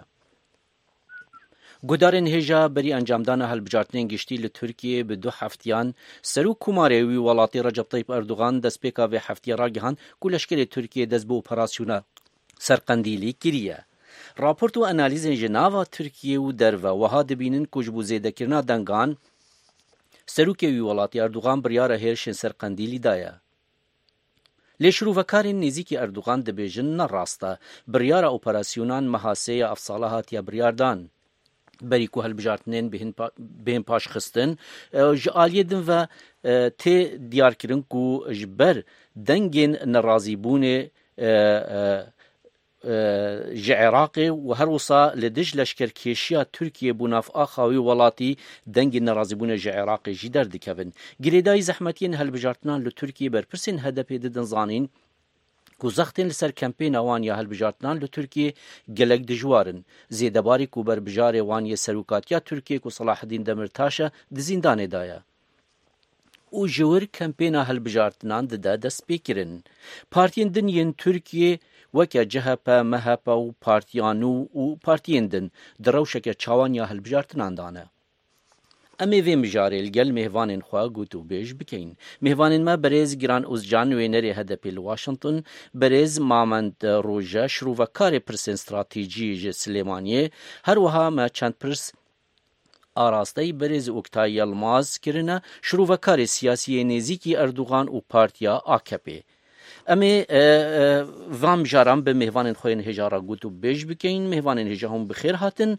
گهدارن هجا بری انجام دان هل بجارتنین گشتی ل ترکیه به دو هفتیان سرو کوماری وی ولاتی رجب طیب اردوغان دست پیکا و هفتی راگهان کو لشکری ترکیه دست بو اپراسیونا سر قندیلی کریه راپورت و انالیز جناوا ترکیه و دروا وها دبینن کجبو زیده کرنا دنگان سروکی وی ولاتی اردوغان بریاره هرشن سر قندیلی دایا. لیشرو وکارین نزیکی اردوغان دبیجن نراستا بریاره اپراسیونان محاسه افصاله هاتیا بریاردان. بری که هل بجارتنین بهن پاش خستن جعالیه دن و تی دیار کرن که جبر دنگین نرازی بونه جه عراقی و هر وصا لدج لشکر کشیا ترکیه بناف آخاوی ولاتی دنگ نرازبون جه عراقی جدر دکبن گریدای زحمتین هل بجارتنان لترکیه برپرسین هدف ددن زانین کو زختین لسر کمپین وان یا هل بجارتنان لترکیه گلک دجوارن زیدباری کو بر بجار وان یا سروکاتیا ترکیه کو صلاح الدین دمرتاشا دزیندان دایا او جور کمپین هل بجارتنان ددا دست بیکرن پارتین دنین ترکیه وکه جهپا مهپا و پارتیانو و پارتیندن دروشک چاوان یا هلبجارتنان دانه. امی وی مجاره الگل مهوانین خواه گوتو بیش بکین. مهوانین ما برز گران اوزجان وینری هدپی لواشنطن برز مامند روژه شروع و کار پرس استراتیجی سلیمانیه هر وها ما چند پرس آراسته برز اکتای یلماز کرنه شروع و کار سیاسی نزیکی اردوغان و پارتیا آکپی. امی وام جارم به مهوانین خوین هجارا گوتو بیش بکین مهوانین هجا هم بخیر هاتن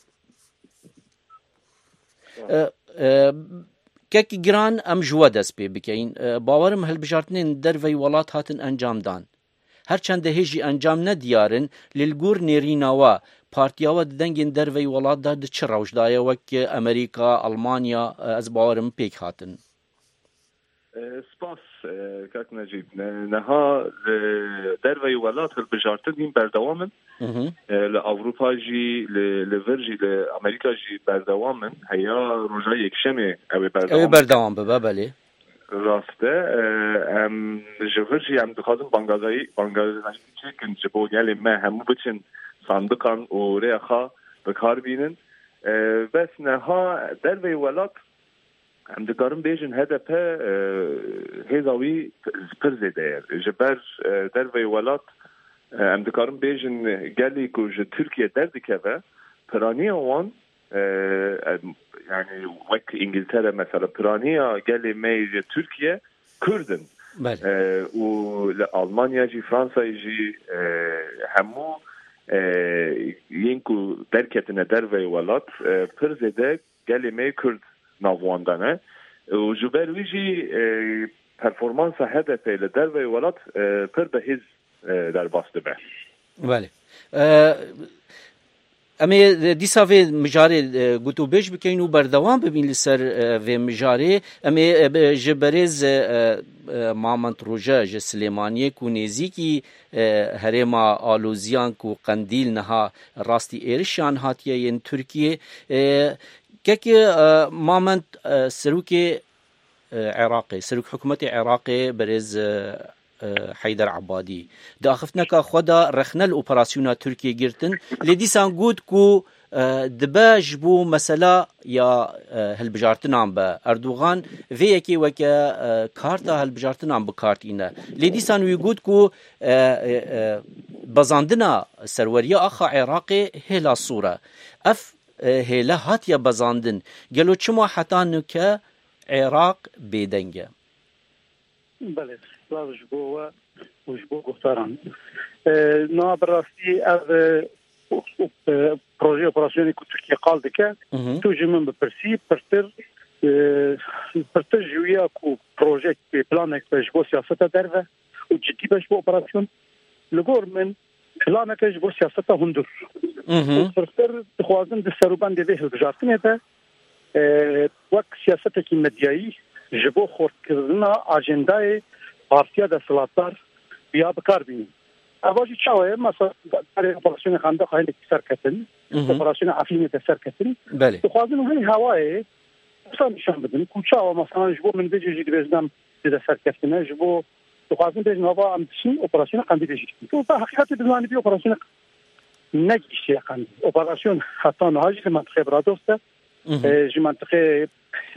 که گران ام جوا دست پی بکین باورم هل بجارتنین در وی ولات هاتن انجام دان هرچند هجی انجام ندیارن للگور نیریناوا پارتیاوا دنگین در وی ولات دا چه روش دایا وک امریکا المانیا از باورم پیک هاتن سپاس کاک نجیب نها در وی ولات هل بجارتنین بردوامن لأوروپا جی لورجی لأمریکا جی بردوامن هیا روژای یک شمه او بردوام بردوام ببا بله راسته ام جوهرجی ام دخوازم بانگازایی بانگازایی چکن جبو گلی ما همو بچن صندوقان و ریخا بکار بینن بس نها در وی ولات ام دکارم بیجن هدف هزاوی پر زیده جبر در وی ولات ام دکارم بیجن گلی که جه ترکیه در دکه پرانی وان يعني وك انجلترا مثلا برانيا قال مي تركيا كردن آه والمانيا جي فرنسا يجي آه همو آه ينكو دركتنا درفي ولات آه برزده قال مي كرد نافواندانه وجبر ويجي آه performans هدف لدرفي ولات آه پر بهز آه در باست به بله اما دیسا وی مجاره گوتو بیش بکین و بردوام ببین لسر وی مجاره اما جبرز مامنت روژه ج سلیمانیه کو نزیکی هرما آلوزیان کو قندیل نها راستی ایرشان هاتیه ین ترکیه که مامنت سروک عراقی سروک حکومت عراقی برز حیدر عبادی داخفتنا که خدا رخنل اپراسیونا ترکیه گرتن لیدیسان گود کو دباج بو مثلا یا هلبجارتنان با اردوغان وی یکی وکا کارتا هلبجارتنان با کارت اینه لیدیسان وی گود کو بزاندنا سروریا آخا عراقی هلا صوره اف هلا هاتیا بزاندن گلو چما حتا نکه عراق بیدنگه بله باش بوا وش بو گفتاران نا براستی از پروژه اپراسیونی که ترکیه قال دکه تو جمن بپرسی پرتر پرتر جویا کو پروژه پلانک بش بو سیاست درو و جدی بش بو اپراسیون لگور من پلانک بش بو سیاست هندور پرتر خوازن د سروبند ده هلبجارتنه ده وک سیاست کی مدیایی جبو خورد کردنا اجندای پارتیا د سلطنت بیا بکار بینیم اواجی چاوه مثلا در اپراسیون خندق هایی سر کتن اپراسیون عفینه سر کتن بله خوازن هنی هوای مثلا نشان بدن کوچاو مثلا جبو من بيجي جدي بزنم د سر کتنه جبو خوازن بيجن هوا ام تشين اپراسیون قندی بيجي تو په حقیقت بزنان بي اپراسیون نگیشه قندی اپراسیون حتی نهاجی منطقه برادوسته جی منطقه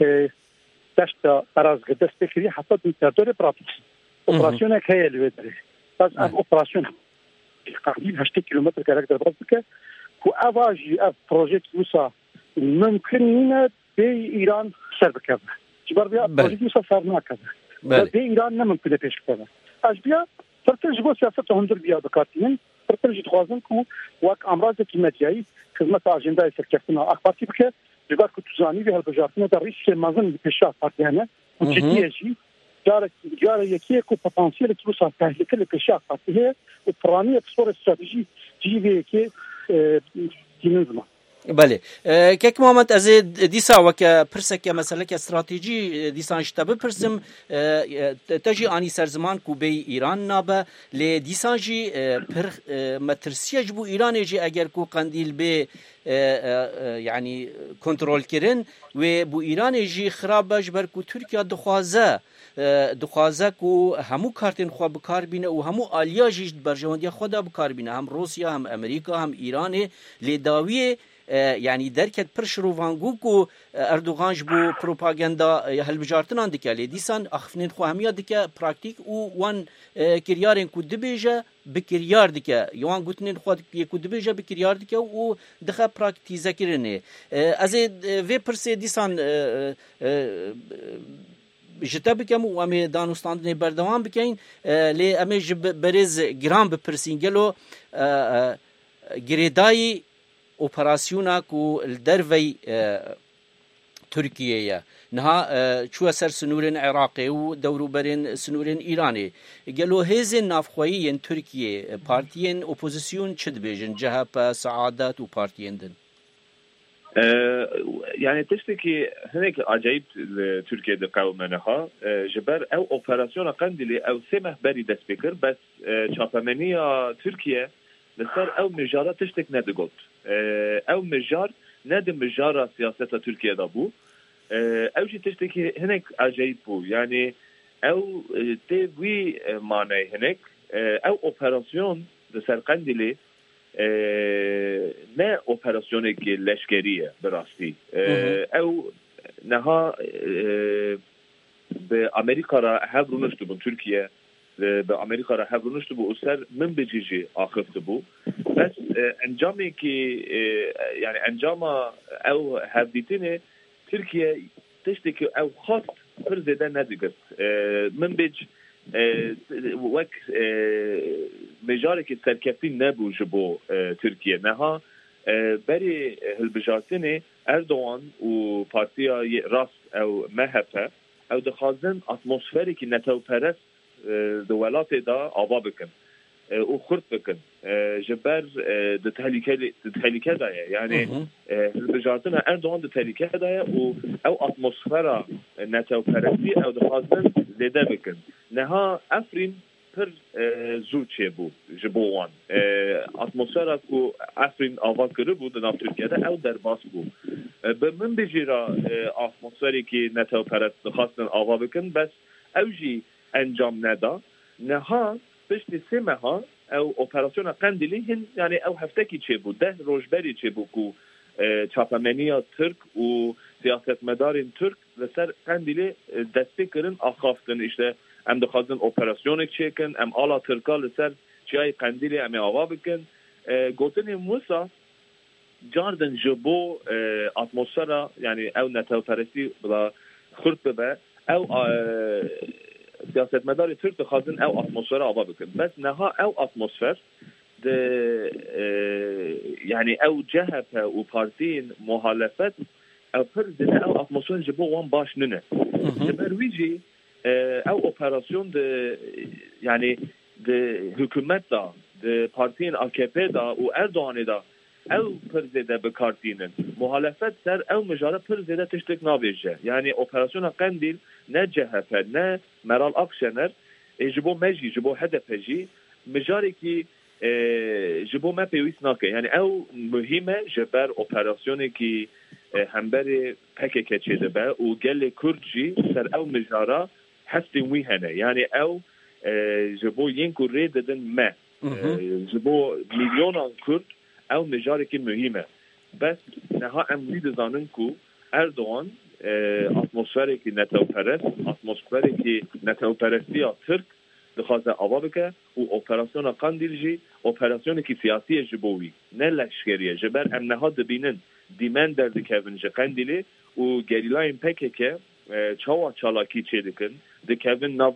دشت برازگه دست بکری حتی دکتاتور پراتیک اپراسیون که هیل بدره بس ام اپراسیون قریب هشت کیلومتر کارکتر باز بکه کو اواجی اف پروژه کیوسا ممکن نینه به ایران سر بکه جبر بیا پروژه کیوسا سر نکده به ایران نممکنه پیش کنه اج بیا فرتر جبو سیاست هندر بیا بکاتین فرتر جد خوازن کو وک امراض کیمیایی خدمت اجنده سرکفتنا اخبارتی بکه جبر کو توزانی به هلبجارتنه در ریسک مازن پیشا پارتیانه و جدیجی جار جار یکی کو پتانسیل که روسا تهلیه که پیشا پارتیه و پرانی اکسپور استراتژی جیوی که دینزما بله که محمد از دیسا و که پرسه که مسئله که استراتژی دیسان شتابه پرسم تجی آنی سرزمان کو بی ایران نابه لی دیسان جی پر مترسیه جبو ایران جی اگر کو قندیل به يعني كنترول كرن و بو ایران جی خرابش بر کو ترکیه دخوازه دخوازه کو همو کارتن خو بکار بینه و همو آلیا جی برجوندی خدا بکار بینه هم روسیا هم امریکا هم ایران لی داوی يعني دركت برشرو فانغو كو اردوغان جبو بروباغندا هلبجارتنان دكا لي ديسان اخفنين خو هميا دكا براكتيك و وان كريارين كو دبيجا بكريار دكا يوان غوتنين خو كو دبيجا بكريار دكا و دخا براكتيزا كرني از في برسي ديسان جتا بکم و امی دانستاندن بردوام بکین لی امی جب برز گرام بپرسین گلو گریدای اپراسیونا کو دروی ترکیه نها چو سر سنورن عراقی و دورو برن سنورن ایرانی گلو هزن نافخویی ترکیه پارتیین اپوزیسیون چد بیجن جهب سعادت و پارتیین دن يعني تشتكي هناك عجيب تركيا دي قومنها جبر او اوبراسيون قندلي او سمه بري دست بكر بس شابمنية تركيا لسر او مجارة تشتك ندقوت او مجار ندم مجارة سياسة تركيا دابو او جي تشتكي هناك عجيب بو يعني او تبوي معنى هناك او اوبراسيون لسر قنديلي نه اوپراسیون لشکریه براستی او نها به امریکا را هفرونشت بون ترکیه به امریکا را هفرونشت بو اثر من بجیجی آخفت بو بس انجامی که یعنی انجام او هفدیتینه ترکیه تشتی که او خواست پر زیده ندیگست من بج وک مجاری که سرکفتی نبو جبو ترکیه نها بری هلبجاتینه اردوان و پارتیا راست او مهبه او دخوازن اتمسفری که نتو پرست دولات دا آوا بکن او خرد بکن جبر دتهلیکه دایه یعنی هلبجاتینه اردوان دتهلیکه دایه و او اتمسفرا نتو پرستی او دخوازن زیده بکن نها افرین پر زود چه بود جبوان اتمسفر کو افرین آوا کرده بود در ترکیه ده او در باس بود به من بجیرا اتمسفری که نتو پرست خواستن آوا بکن بس اوجی انجام ندا نها پشت سه ماه او اپراسیون قندیلی هن یعنی او هفته کی چه بود ده روزبری چه بود کو چاپمنیا ترک و سیاستمدارین ترک لسر قندیلی دستی کردن آخافتن اشته ام دخوازن اپراسیون چیکن ام آلا ترکا لسر چیای قندیلی ام آوا بکن گوتن موسا جاردن جبو اتمسفر یعنی او نتو پرستی بلا خرد ببه او سیاستمدار ترک دخوازن او اتمسفر آوا بکن بس نها او اتمسفر يعني او جهه و بارتين مخالفت او فرد او اتمسفر جبو وان باش ننه برويجي او اوپراسیون ده يعني ده حکومت دا ده پارتين آ کی پی دا و اردوان دا او پرزیده بکارتینن مخالفت سر او مجاره پرزیده تشتک نابیجه يعني اوپراسیون قندیل نه جهه نه مرال اکشنر جبو مجی جبو هدف جی مجاری که جبو ما پیویست ناکه یعنی او مهمه جبر اپراسیونی که همبر پکه کچیده به و گل کردجی سر او مجاره هستی وی هنه یعنی او جبو ینکو ری ددن ما جبو میلیونان کرد او مجاری که مهمه بس نها اموی دزانن کو اردوان اتمسفری که نتو پرست اتمسفری که نتو پرستی ترک دخوازه آوا بکه و اپراسیون قندیل جی اپراسیون که سیاسی جبوی نه لشکریه جبر ام نها دبینن دیمن در دکوین جه قندیلی و گریلاین پکه که چاوا چالاکی چه دکن دکوین ناف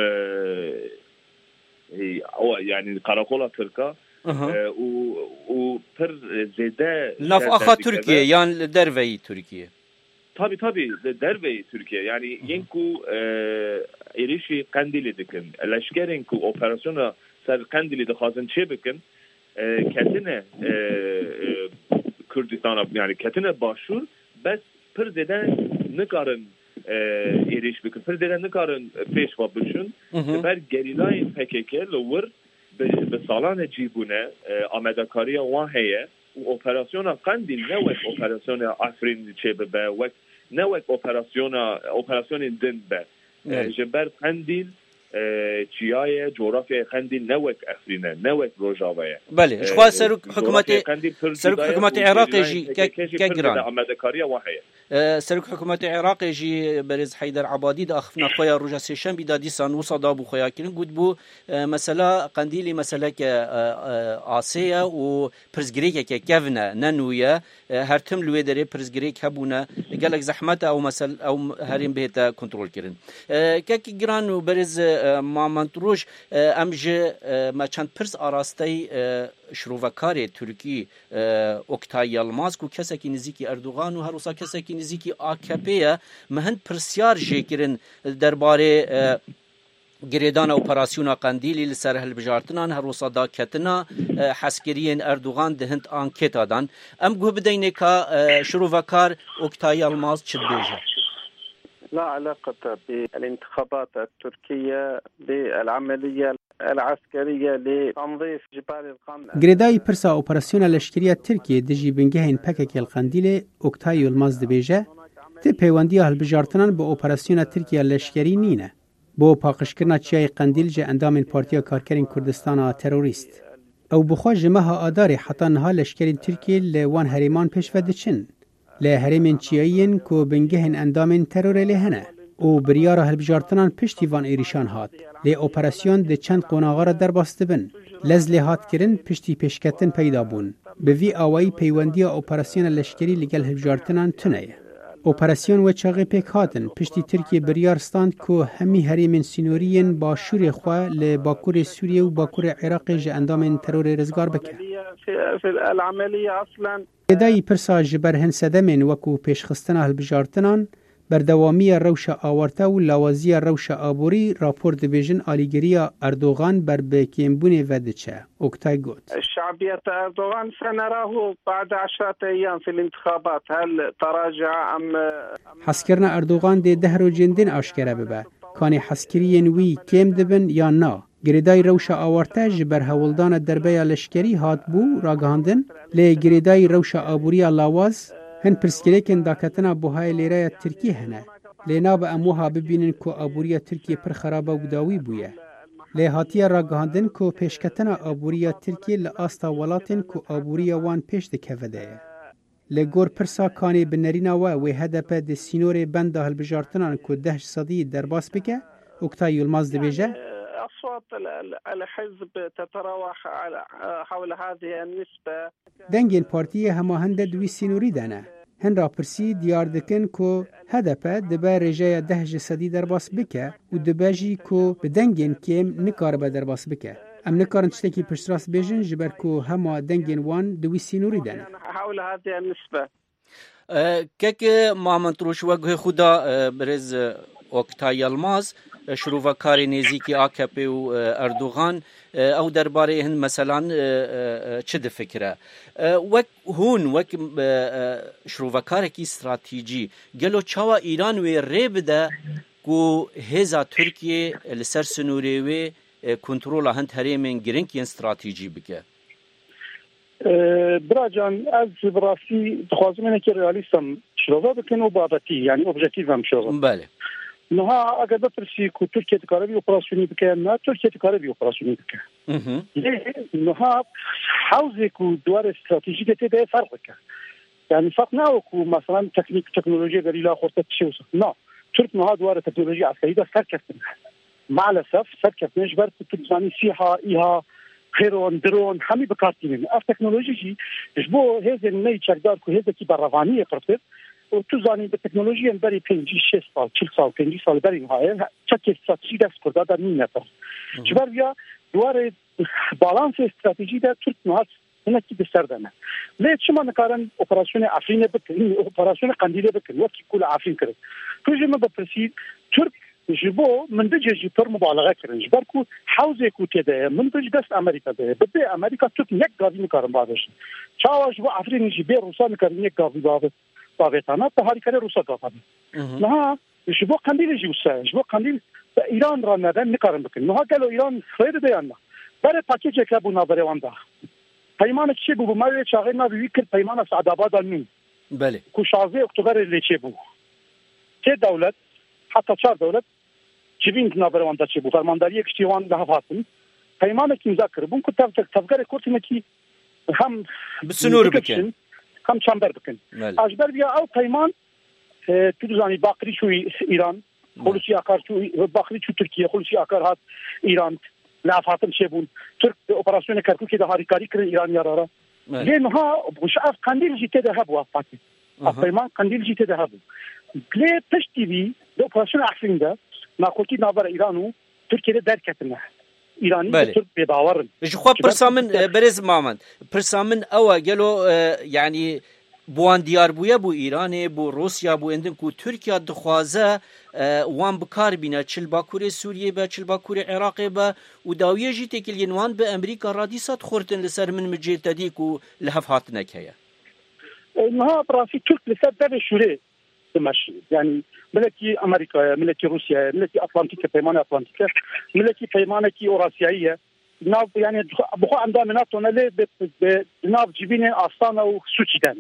یعنی قراقولا ترکا و پر زیده ناف آخا ترکیه یان دروی ترکیه tabii tabii derve Türkiye yani yenku erişi Kandili dikin leşkerin ku operasyona ser Kandili de hazın çe bikin ketine Kürdistan'a yani ketine başvur bes pır deden ne karın eriş bikin pır deden ne karın peşva bişün ber gerilayın P K K lower be salane cibune amedakariya waheye operasyona Kandil ne vek operasyona Afrin çe be vek ne vek operasyona operasyonun din be جبر قندیل چیای جغرافیای قندیل نوک افرینه نوک روجاویه بله اشخاص سرک حکومت سرک حکومت عراق جی که گران آمدکاریه واحیه سرک حکومت عراق جی برز حیدر عبادی دا اخفنا خویا روجا سیشن بیدا دیسان وصا دا بو خویا کرن گود بو مثلا قندیلی مثلا که آسیه و پرزگریک که کفنه ننویه هر تم لوی داره پرزگریک هبونه گلک زحمت او مثلا او هرین بهتا کنترول کرن که گران و برز ما منتروش امج ما چند پرس آراسته شروعکار ترکی اوکتای یلماز کو کسکی نزیکی اردوغان و هر وسا کسکی نزیکی آکپیه مهند پرسیار جیکرین درباره گریدان اپراسیون قندیلی لسر هلبجارتنان هر وسا دا کتنا حسکرین اردوغان دهند آنکت دادن ام گو بدینه که شروعکار اوکتای یلماز چه بیجه لا علاقة بالانتخابات التركية بالعملية العسكرية لتنظيف جبال القمل. گریدای پرسا اپراسیون لشکری ترکیه دجی بنگهین پکک القندیل اوکتای یلماز دبیجه تی پیوندی هەڵبژارتنان بۆ ئۆپەراسیۆنە ترکیا لەشکری نینە بۆ پاقشکردنا چیای قەندیل جە ئەندامên پارتیا کارکەرین کوردستانە تەرۆریست ئەو بخوا ji meha adarê heta niha leşkerên Tirkiye li wan herêman pêşve diçin lê herêmên çiyayî yên ku bingehên endamên terorê lê hene û biryara hilbijartinan piştî van êrîşan hat lê operasyon di çend qonaxara derbas dibin lez lê hat kirin piştî pêşketin peyda bûn bi vî awayî peywendiya operasyona leşkerî li gel hilbijartinan tune ye operasyon ve çaxê pêk hatin piştî Tirkiye biryar stand ku hemî herêmên sînorî yên başûrê xwe li Bakurê Sûriye û Bakurê Iraqê ji endamên terorê rizgar bike. Lêdayî pirsa ji ber hin sedemên wekû pêşxistina hilbijartinan berdewamiya rewşa awarta û lawaziya rewşa aborî rapor dibêjin alîgiriya Erdogan ber bi kêmbûnê ve diçe. Oktay got. شعبية أردوغان سنراه بعد عشرة أيام في الانتخابات هل تراجع أم حسکردنا Erdogan dê deh rojên din aşkere bibe. Kanê heskiriyên wî kêm dibin yan na. Girêdayî rewşa awarta ji ber hewildana derbeya leşkerî hat bû ragihandin lê girêdayî rewşa aboriya lawaz hin pirsgirêkên daketina buhayê lêreya Tirkî hene. Lê nabe em wiha bibînin ku aboriya Tirkiye pir xerab û dawî bûye. Lê hatiye ragihandin ku pêşketina aboriya Tirkiye li asta welatên ku aboriya wan pêş dikeve de ye. Li gor pirsa kanê bi nerîna we wê H D P di sînorê benda hilbijartinan ku deh sedî derbas bike, Oktay Yılmaz dibêje أصوات الحزب تتراوح حول هذه النسبة. Dengên partiyê hemahende di wî sînorî de ne. Hin rapirsî diyar dikin ku H D P dibe rêjeya deh ji sedî derbas bike û dibe jî ku bi dengên kêm nikaribe derbas bike. Em nikarin tiştekî piştrast bêjin ji ber ku hema dengên wan di wî sînorî de ne. حول هذه النسبة. کەک مامەند ڕۆژوە گوێ خودا برێز ئۆکتای یەلماز شروڤەکاری نێزیکی A K P û Erdogan ew derbarê hin meselan çi difikire wek hûn wek şrovekarekî stratîjî gelo çawa Îran wê rê bide ku hêza Tirkiye li ser sinûrê wê kontrola hin herêmên giring yên stratîjî bike. Biracan ez bi rastî dixwazim hinekî realîstem şirova bikin û babetî yanî objekîv em şirova. Belê. Niha eger bipirsî ku Tirkiye dikare vî operasyonî bike na Tirkiye dikare vî operasyonî bike. Lê niha hewzê ku duwarê stratîjîk tê de ferq bike. Yani fark nawe ku meselan teknîk teknolojî berîla xorta tişê wisa. Na Türk niha duwarê teknolojî askerî de serkeftin. Maalesef serkeftin ji ber ku tu zanî sîha îha خيرون درون همي بكارتين اف تكنولوجي جي جبو هذا الني تشدار كو هذا كي برافانيه فرصه وتزاني بالتكنولوجيا بري بينجي شيء صار كل صار بينجي صار بري هاي تشكي استراتيجي ده سكور ده مين نفر جبر يا دوار بالانس استراتيجي ده ترك نهات هنا كي بسردنا ليه شو ما نقارن اوبراسيون عفرين بكن اوبراسيون قنديله بكن وقت كل عفرين كره كل ما بترسي ترك جبو من دجي جي بر مبالغه كرن جبركو حوزه كو تده من دج دست امريكا ده بده امريكا تك نك غادي نكارم بادش چاوا جبو افرين جي بي روسا نكارم نك غادي باد بابتانا تهاري كره روسا غادي نها جبو قنديل جي وسا جبو قنديل ايران را ندن نكارم بكن نها قالوا ايران خير ده يانا بره باكيج كابو نابره واندا پیمان چی بو ما چاغنا ویکر پیمان سعد آباد المین بله کو شازه اکتبر اللي چی بو چه دولت حتی چهار دولت جبين نابرواندا چه بو فرمانداری کشتیوان ده فاتن پیمان کی امضا کربون کو تف تفکر کورتونه کی هم بسنور بکن هم چمبر بکن اجبر بیا او پیمان تو زانی باقری شو ایران خلوصی آکار شو باقری شو ترکیه خلوصی آکار هات ایران لا فاتن شبون ترک اپراسیون کرکوکی ده هاریکاری کر ایران یارا لانها بوشاف قندیل جیته ده هبوا فاتن پیمان قندیل جیته ده هبو ليه تشتي بي الاوبراسيون احسن ده ما قلتي نابر ايرانو تركيا دركتنا ايراني ترك بباورن جو خو برسامن برز مامن برسامن او قالوا يعني بوان ديار بويا بو ايران بو روسيا بو اندن كو تركيا دخوازه وان بكار بينا تشل باكوري سوريا با تشل باكوري عراق با وداويه جي تكلين وان بامريكا راديسات خورتن لسر من مجيل تديكو لهفهاتنا كيا انها براسي ترك لسر ده شوري ماشي يعني ملكي امريكا ملكي روسيا ملكي اطلنطيك بيمانه اطلنطيك ملكي بيمانه كي اوراسيائيه ناب يعني بخو عندها مناطق ليه بناب جبينه استانا وسوتشي دانا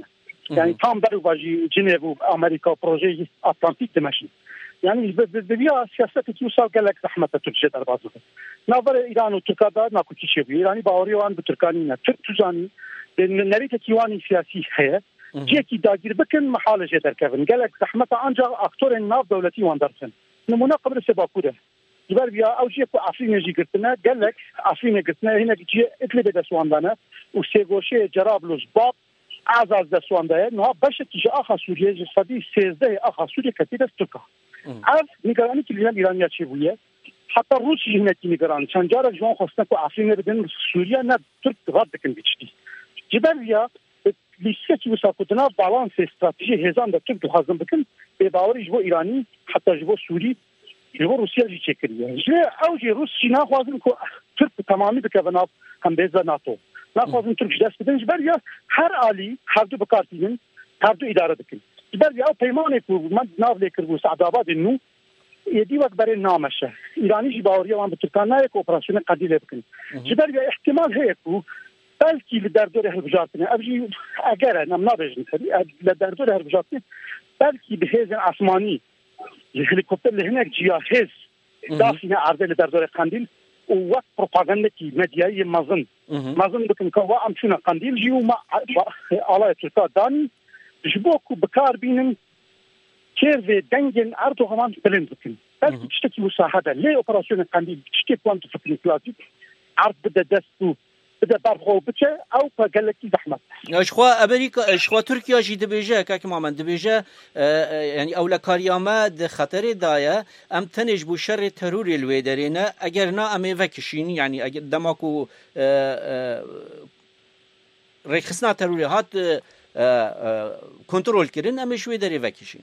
يعني tam beruvajî Cinêv û Amerîka projeyê Atlantik dimeşin. Yani biya siyasetê wisa gelek zehmeta Tirkiye derbas bike. Navbera İran û Tirkiye da nakûkî çêbûye. İranî bawerî wan bi Tirkanî ne. Tirk tuzanî nerîtekî wanî siyasî heye. Ciyekî dagîr bikin mihale jê derkevin. Gelek zehmeta ancak aktorên nav dewletî wan dersin. Nimûne Qibrîsê Bakurê. Diber biya ew jiyê ku Efrînê jî girtine gelek Efrînê girtine hinek ciyê Idlibê destwandane û sêgoşeyê Cerablus Bab Azaz destwandaye niha beşekî ji axa Sûriyê ji sedî sêzdehê axa Sûriyê ketî dest Tirka. Ev nîgeranî li İraniya çêbûye. Heta Rûs jî hinekî nîgeran. Çend carek ji wan xwestin ku Efrînê bidin Sûriya ne Tirk rad dikin biçtî. Ji ber biya lîstekî wisa ku di nav balansê stratejî hêzan de Tirk dixwazin bikin bêbawerî ji bo İranî heta ji bo Sûrî ji bo Rûsya jî çêkiriye. Ji ew jî Rûs jî naxwazin ku Tirk tamamî bikeve nav hembêza NATO. Naxwazin Tirk ji dest bidin ji ber ya her alî hevdû bikartînin hevdû îdare dikin. Ji ber ya ew peymanê ku me nav lê kirbû Seedabadê nû yedî wek berê nameşe. İranî jî baweriya wan bi Tirkan naye ku operasyona qedî lê bikin. Ji ber ya ihtimal heye ku belkî li derdorê hilbijartinê ev jî eger e em nabêjin li derdorê hilbijartinê belkî bi hêzên esmanî ji helîkopter li hinek ciya hêz dasîne erdê li derdorê Qandîl û wek propagandekî medyayî mezin mezin bikin ka wa em çûne Qandîl jî û me alaya Tirka danî ji bo ku bikar bînin kêrvê dengên Erdogan bilind bikin. Belkî tiştekî wisa hede lê operasyona Qandîl tiştê ku em difikirin klasîk erd bide dest û bide berxwe biçe ew ka gelekî zehmet. Eşxwa Amerîka eşxwa Tirkiye jî dibêje Kakî Mamed dibêje yani ewlekariya me di xeterê daye em tenê ji bo şerê terorê li wê derê ne eger na em ê vekişîn yani eger dema ku rêxistina terorê hat kontrol kirin em ê ji wê derê vekişîn.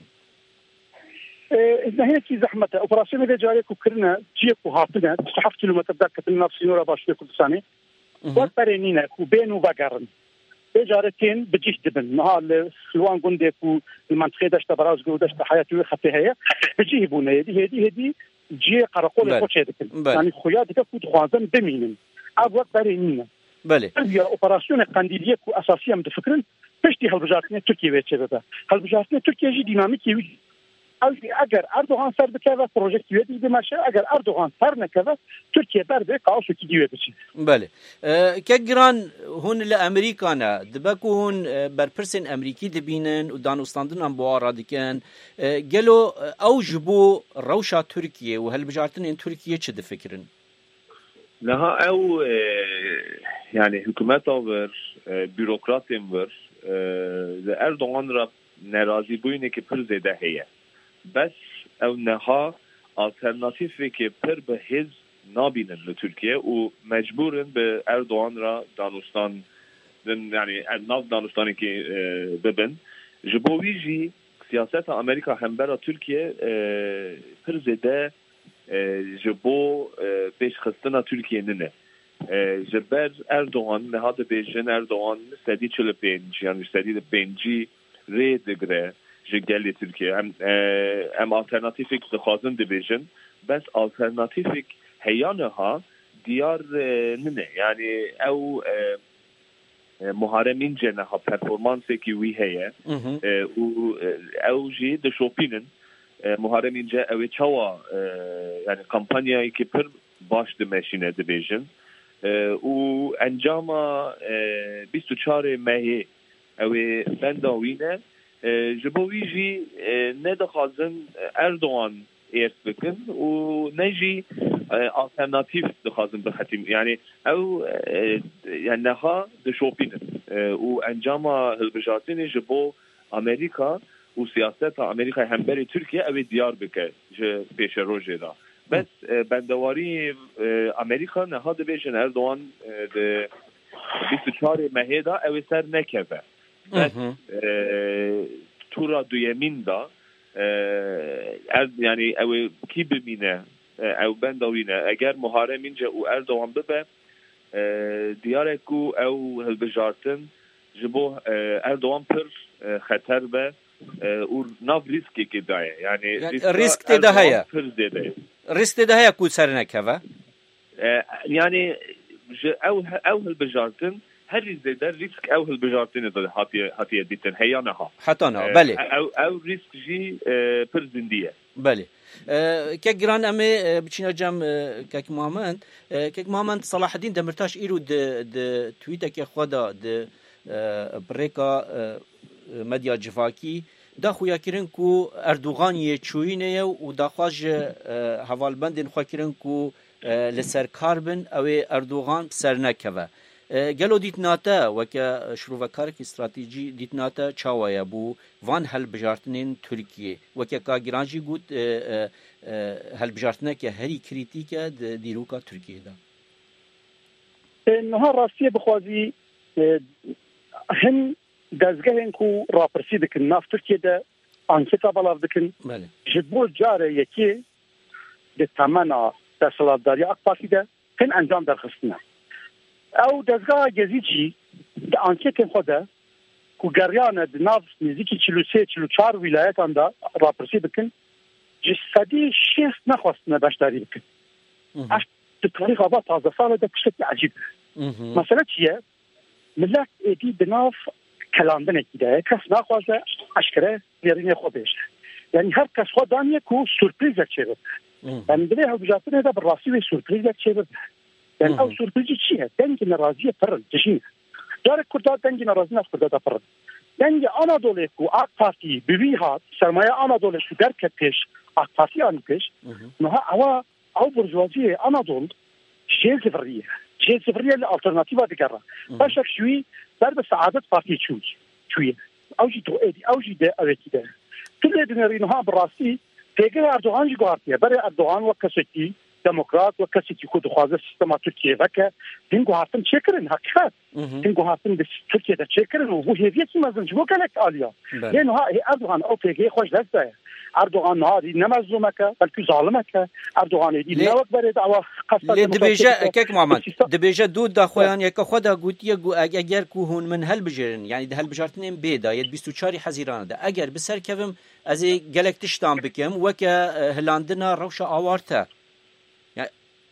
Nehiyekî zehmet e. Operasyona vê carê ku kirine ciyê ku hatine heft kilometre derketin nav sînora başûyê Kurdistanê wek berê nîne ku bên û vegerin. Vê carê tên bi cih dibin. Niha li wan gundê ku li mentiqê deşta Barazgê û deşta Hayatî wê xetê heye bi cih bûne hêdî hêdî hêdî ciyê qereqolê xwe çê dikin. Yani xuya dike ku dixwazin bimînin. Ev wek berê nîne. Ya operasyona Qandîliyê ku esasî em difikirin piştî hilbijartinê Tirkiye vê çê bibe. Hilbijartinê Tirkiye jî dînamîkê wî eger Erdogan ser bikeve projektî wê dî dimeşe eger Erdogan ser nekeve Tirkiye ber bê kaosokî dî wê biçin. Belê. Kek giran hûn li Amerîka ne dibe ku hûn berpirsên Amerîkî dibînin û danûstandinan buhara dikin gelo ew ji bo rewşa Tirkiye û hilbijartinên Tirkiye çi difikirin? Niha ew yani hikûmeta wir bürokratên wir li Erdogan re nerazîbûyinekî pir zêde heye. Bes ew neha alternatîfekê pir bi hêz nabînin li Tirkiye û mecbûrin bi Erdogan ra danûstan yani nav danûstanekî bibin. Ji bo wî jî siyaseta Amerîka hembera Tirkiye pir zêde ji bo pêşxistina Tirkiye nine. Ji ber Erdogan neha dibêjin Erdogan sedî çil û pênc yani sedî li pêncî rê digire ji gelê Tirkiye em em alternatîfek dixwazin dibêjin bes alternatîfek heya niha diyar nine yani ew muharemîn ce niha performansekî wî heye û ew jî dişopînin muharemîn ce ew ê çawa yani kampanyayekî pir baş dimeşîne dibêjin û encama bîst û çarê mehê ew ê benda wî ne ji bo wî jî nedixwazin Erdogan êrk bikin û ne jî alternatîf dixwazin bixetin yani ew yani neha dişopînin û encama hilbijartinê ji bo Amerîka û siyaseta Amerîka hemberî Tirkiye ew ê diyar bike ji pêşerojê da. Bes bendewarî Amerîka neha dibêjin Erdogan di bîst û çarê mehê da ew ê ser nekeve. Bes tura duyemîn da yani ew ê kî bimîne ew benda wî ne eger muharemîn ce û Erdogan bibe diyarek ku ew hilbijartin ji bo Erdogan pir xeter be û nav rîskekê daye yani rîsk tê de heye pir zêde rîsk tê de heye ku ser nekeve yani ji ew ew hilbijartin هر زیده ریسک او هلبجارتین داده هاتی هاتی دیتن هیانه ها حتی نه بله او او ریسک جی پر زندیه بله که گران امه بچینا جام که محمد که محمد صلاح الدین دمرتاش ایرو د د توییت که خدا د بریکا مدیا جفاکی دا خویا کرن کو اردوغان یه چوینه و دا خواج حوالبندین خوا کرن کو لسر کاربن او اردوغان سر نکوه گلو دیت ناتا وکه شروع کارک استراتیجی دیت ناتا چاوایا بو وان هل بجارتنین ترکیه وکه کا گرانجی گوت هل بجارتنه که هری کریتیکه دیروکا ترکیه دا نها راستیه بخوازی هم دزگهن کو راپرسی دکن ناف ترکیه ده انکتا بلاو دکن جبو جاره یکی ده تمنا دستلاتداری اک پارتی ده هن انجام درخستنه او دزگاه گزیجی ده انکتن خوده کو گریانه ده ناف نزدیکی چلو سه چلو چار ولایتان ده راپرسی دکن جسدی شیست نخواستنه بشداری دکن اش ده تاریخ آبا تازه ساله ده کشتی عجیب مثلا چیه؟ ملت ایدی ده ناف کلاندن اکیده کس نخواسته اشکره بیرین خود بیشه یعنی هر کس خود دانیه که سورپریز یک چه بده یعنی بله ها بجاتنه ده برراسی و سورپریز یک چه بده یعنی او سورپریزی چیه؟ دنگ نرازی پرن جشینه داره کرده دنگ نرازی نفت کرده ده پرن دنگ آنادوله که آق پارتی بوی هات سرمایه آنادوله که درکت پیش آق پارتی آنی پیش نها او او برجوازی آنادول جیل زفریه جیل زفریه لالترناتیوه دیگره باشک شوی در به سعادت پارتی چوی چوی اوجی تو ایدی اوجی ده اوکی ده كل دنيا براسي تيجي أردوغان جوارتيه بري أردوغان وكسيتي ديمقراط وكسيتي كود خوازه سيستم تركيا وكا تنقو هاتن تشكرن هكذا تنقو هاتن تركيا ده تشكرن وهو هيفيتي مازن جبو كالك آليا لأنه ها أردوغان أو تيجي خوش لسه أردوغان هذه نمزومك بلكي ظالمك أردوغان دي نوك بري دعوة قصة دبيجا كيك محمد دبيجا دود دا خويان يكا خدا قوتيه اگر کو هون من هل بجرن يعني ده هل بجارتنين بيدا يد بیست و چهار حزیران ده اگر بسر كفم از گلک تشتام بكم وكا هلاندنا روشا آوارتا يعني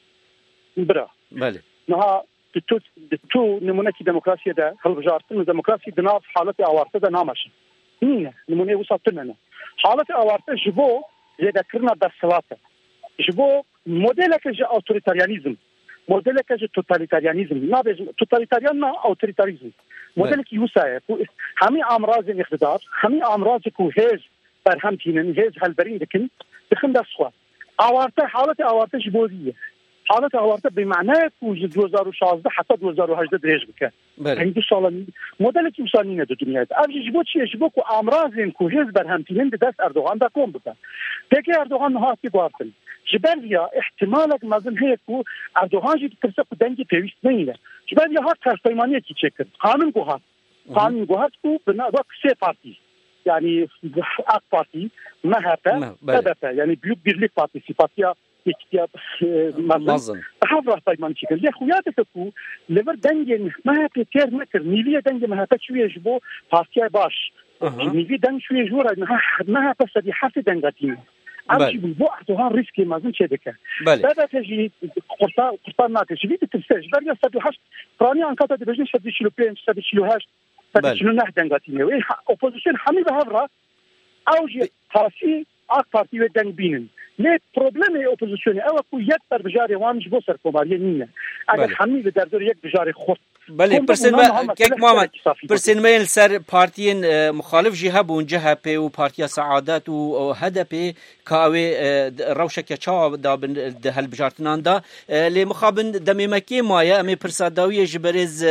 برا بله نها تو تو نمونه ديمقراطيه ده هل بجارتن ديمقراطيه دنا حالتي آوارتا ده نامش نينه نمونه وصلتنا حالت آوارته جبو ذكرنا بالسلاطة جبو موديلك جا أوتوريتاريانيزم موديلك جا توتاليتاريانيزم نابج توتاليتاريان نا أوتوريتاريزم موديلك يوسايا همي أمراض الاقتدار همي أمراض كو هيج برهم تينن هيج هالبرين دكن دخن دسوا آوارته حالت آوارته جبوزية حالت آوارته بمعنى كو دو هزار و شانزده حتى دو هزار و هجده دريج بك يعني دو سال موديلك يوسانينه دو دنيا أبجي جبو تشي جبو كو أمراض كو هيج برهم تينن دست أردوغان دا كوم بك تيكي أردوغان نهاتي بارتن جباليا احتمالك مازن هيك كو أردوغان جي ترسق دنجي بيوست نينه جباليا هات كارفيمانية كي تشكر قانون كو هات قانون كو هات كو بنا وك سي بارتي يعني اك بارتي مهابه هدفه يعني بيوت بيرليك بارتي سيباتيا يكتيا مازن حافظ طيب شكل ليه خوياتك كو لبر دنجن مهابه كير متر نيليه دنج مهابه شويه جبو بارتيا باش نيليه دنج شويه جورا مهابه سدي حافظ دنجاتين امشي بالبوقت وهان ريسكي مازن شدكه بدا تجي قرطان قرطان ناقش جديد تنسج بريا سدي حش براني انكتا دبجن سدي شلو بين سدي شلو هاش سدي شلو نح دنجاتين وي اوبوزيشن حمي بهبره اوجي خاصي اك بارتي ودن بينن ليه بروبلم اوبوزيشن او كو يكثر بجاري وامش بوسر كوماريه نيه اگر حمي بدردور يك بجاري خط بله پرسنما کیک محمد پرسنمایل سر پارتین مخالف جهه بون جهه پی و پارتیا سعادت و هدف کاوی روشک چا دا ده هل بجارتنان دا لی مخابن دمیمکی مایه امی پرساداوی جبرز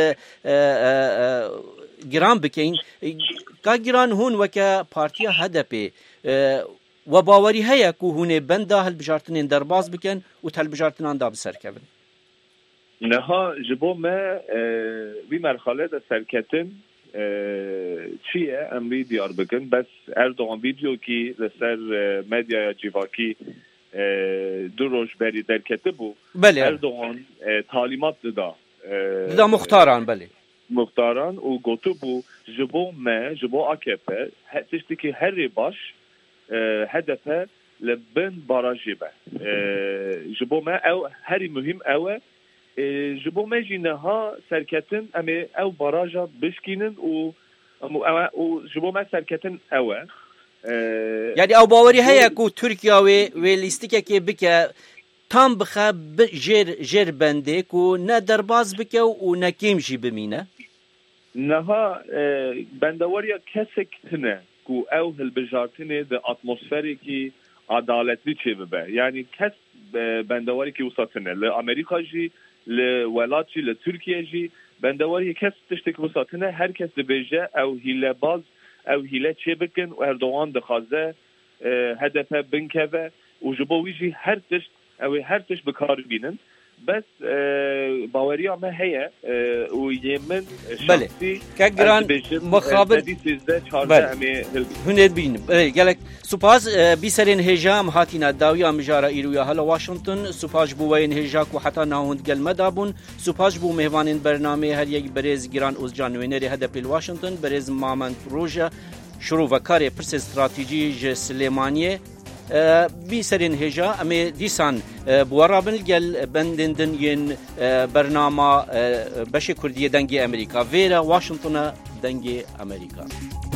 گران بکین کا گران هون وکا پارتیا هدف و باوری هیا کو هونه بنده هل بجارتنین درباز بکن و تل بجارتنان دا بسر کبن نها جبو ما وی مرحله ده سرکتن چیه امری دیار بکن بس اردوغان ویدیو کی لسر مدیا جیواکی دو روش بری درکته بو بله اردوغان تعلیمات دادا دادا مختاران بله مختاران و گوتو بو جبو ما جبو آکپه تشتی که هر باش هدفه لبن باراجی به جبو ما او هری مهم اوه ji bo me jî niha serketin em ê ew baraja bişkînin û û ji bo me serketin ew e. Yani ew bawerî heye ku Tirkiye wê wê lîstikekê bike tam bixe jêr jêr bendê ku ne derbas bike û ne kêm jî bimîne. Niha bendewariya kesek tune ku ew hilbijartinê di atmosferekî adaletli çêbibe. Yani kes bendewarîkî wisa tune. Li Amerîka jî, li welat jî, li Tirkiye jî bendewarî kes tiştek wisa tune. Herkes dibêje ew hîlebaz, ew hîle çêbikin û Erdogan dixwaze hedefe binkeve û ji bo wî jî her tişt ew ê her tişt bikar bînin. Bes baweriya me heye û yê min şahsî giran mixabir hunê bînim. Gelek spas bîserên hêja em hatîne dawiya mijara îroya hala Washington. Spas bû weyên hêja ku heta navhund gelme dabûn. Spas bû mêvanên bernamê her yek berêz giran Ozcan Nûnerê Hedefê Washington, berêz Mamed Roja şîrovekarê pirsê stratejî ji Silêmaniyê. بيسرين هجا أمي ديسان بورابن جل بندندن ين برنامج بشي كردية دنجي أمريكا فيرا واشنطن دنجي أمريكا.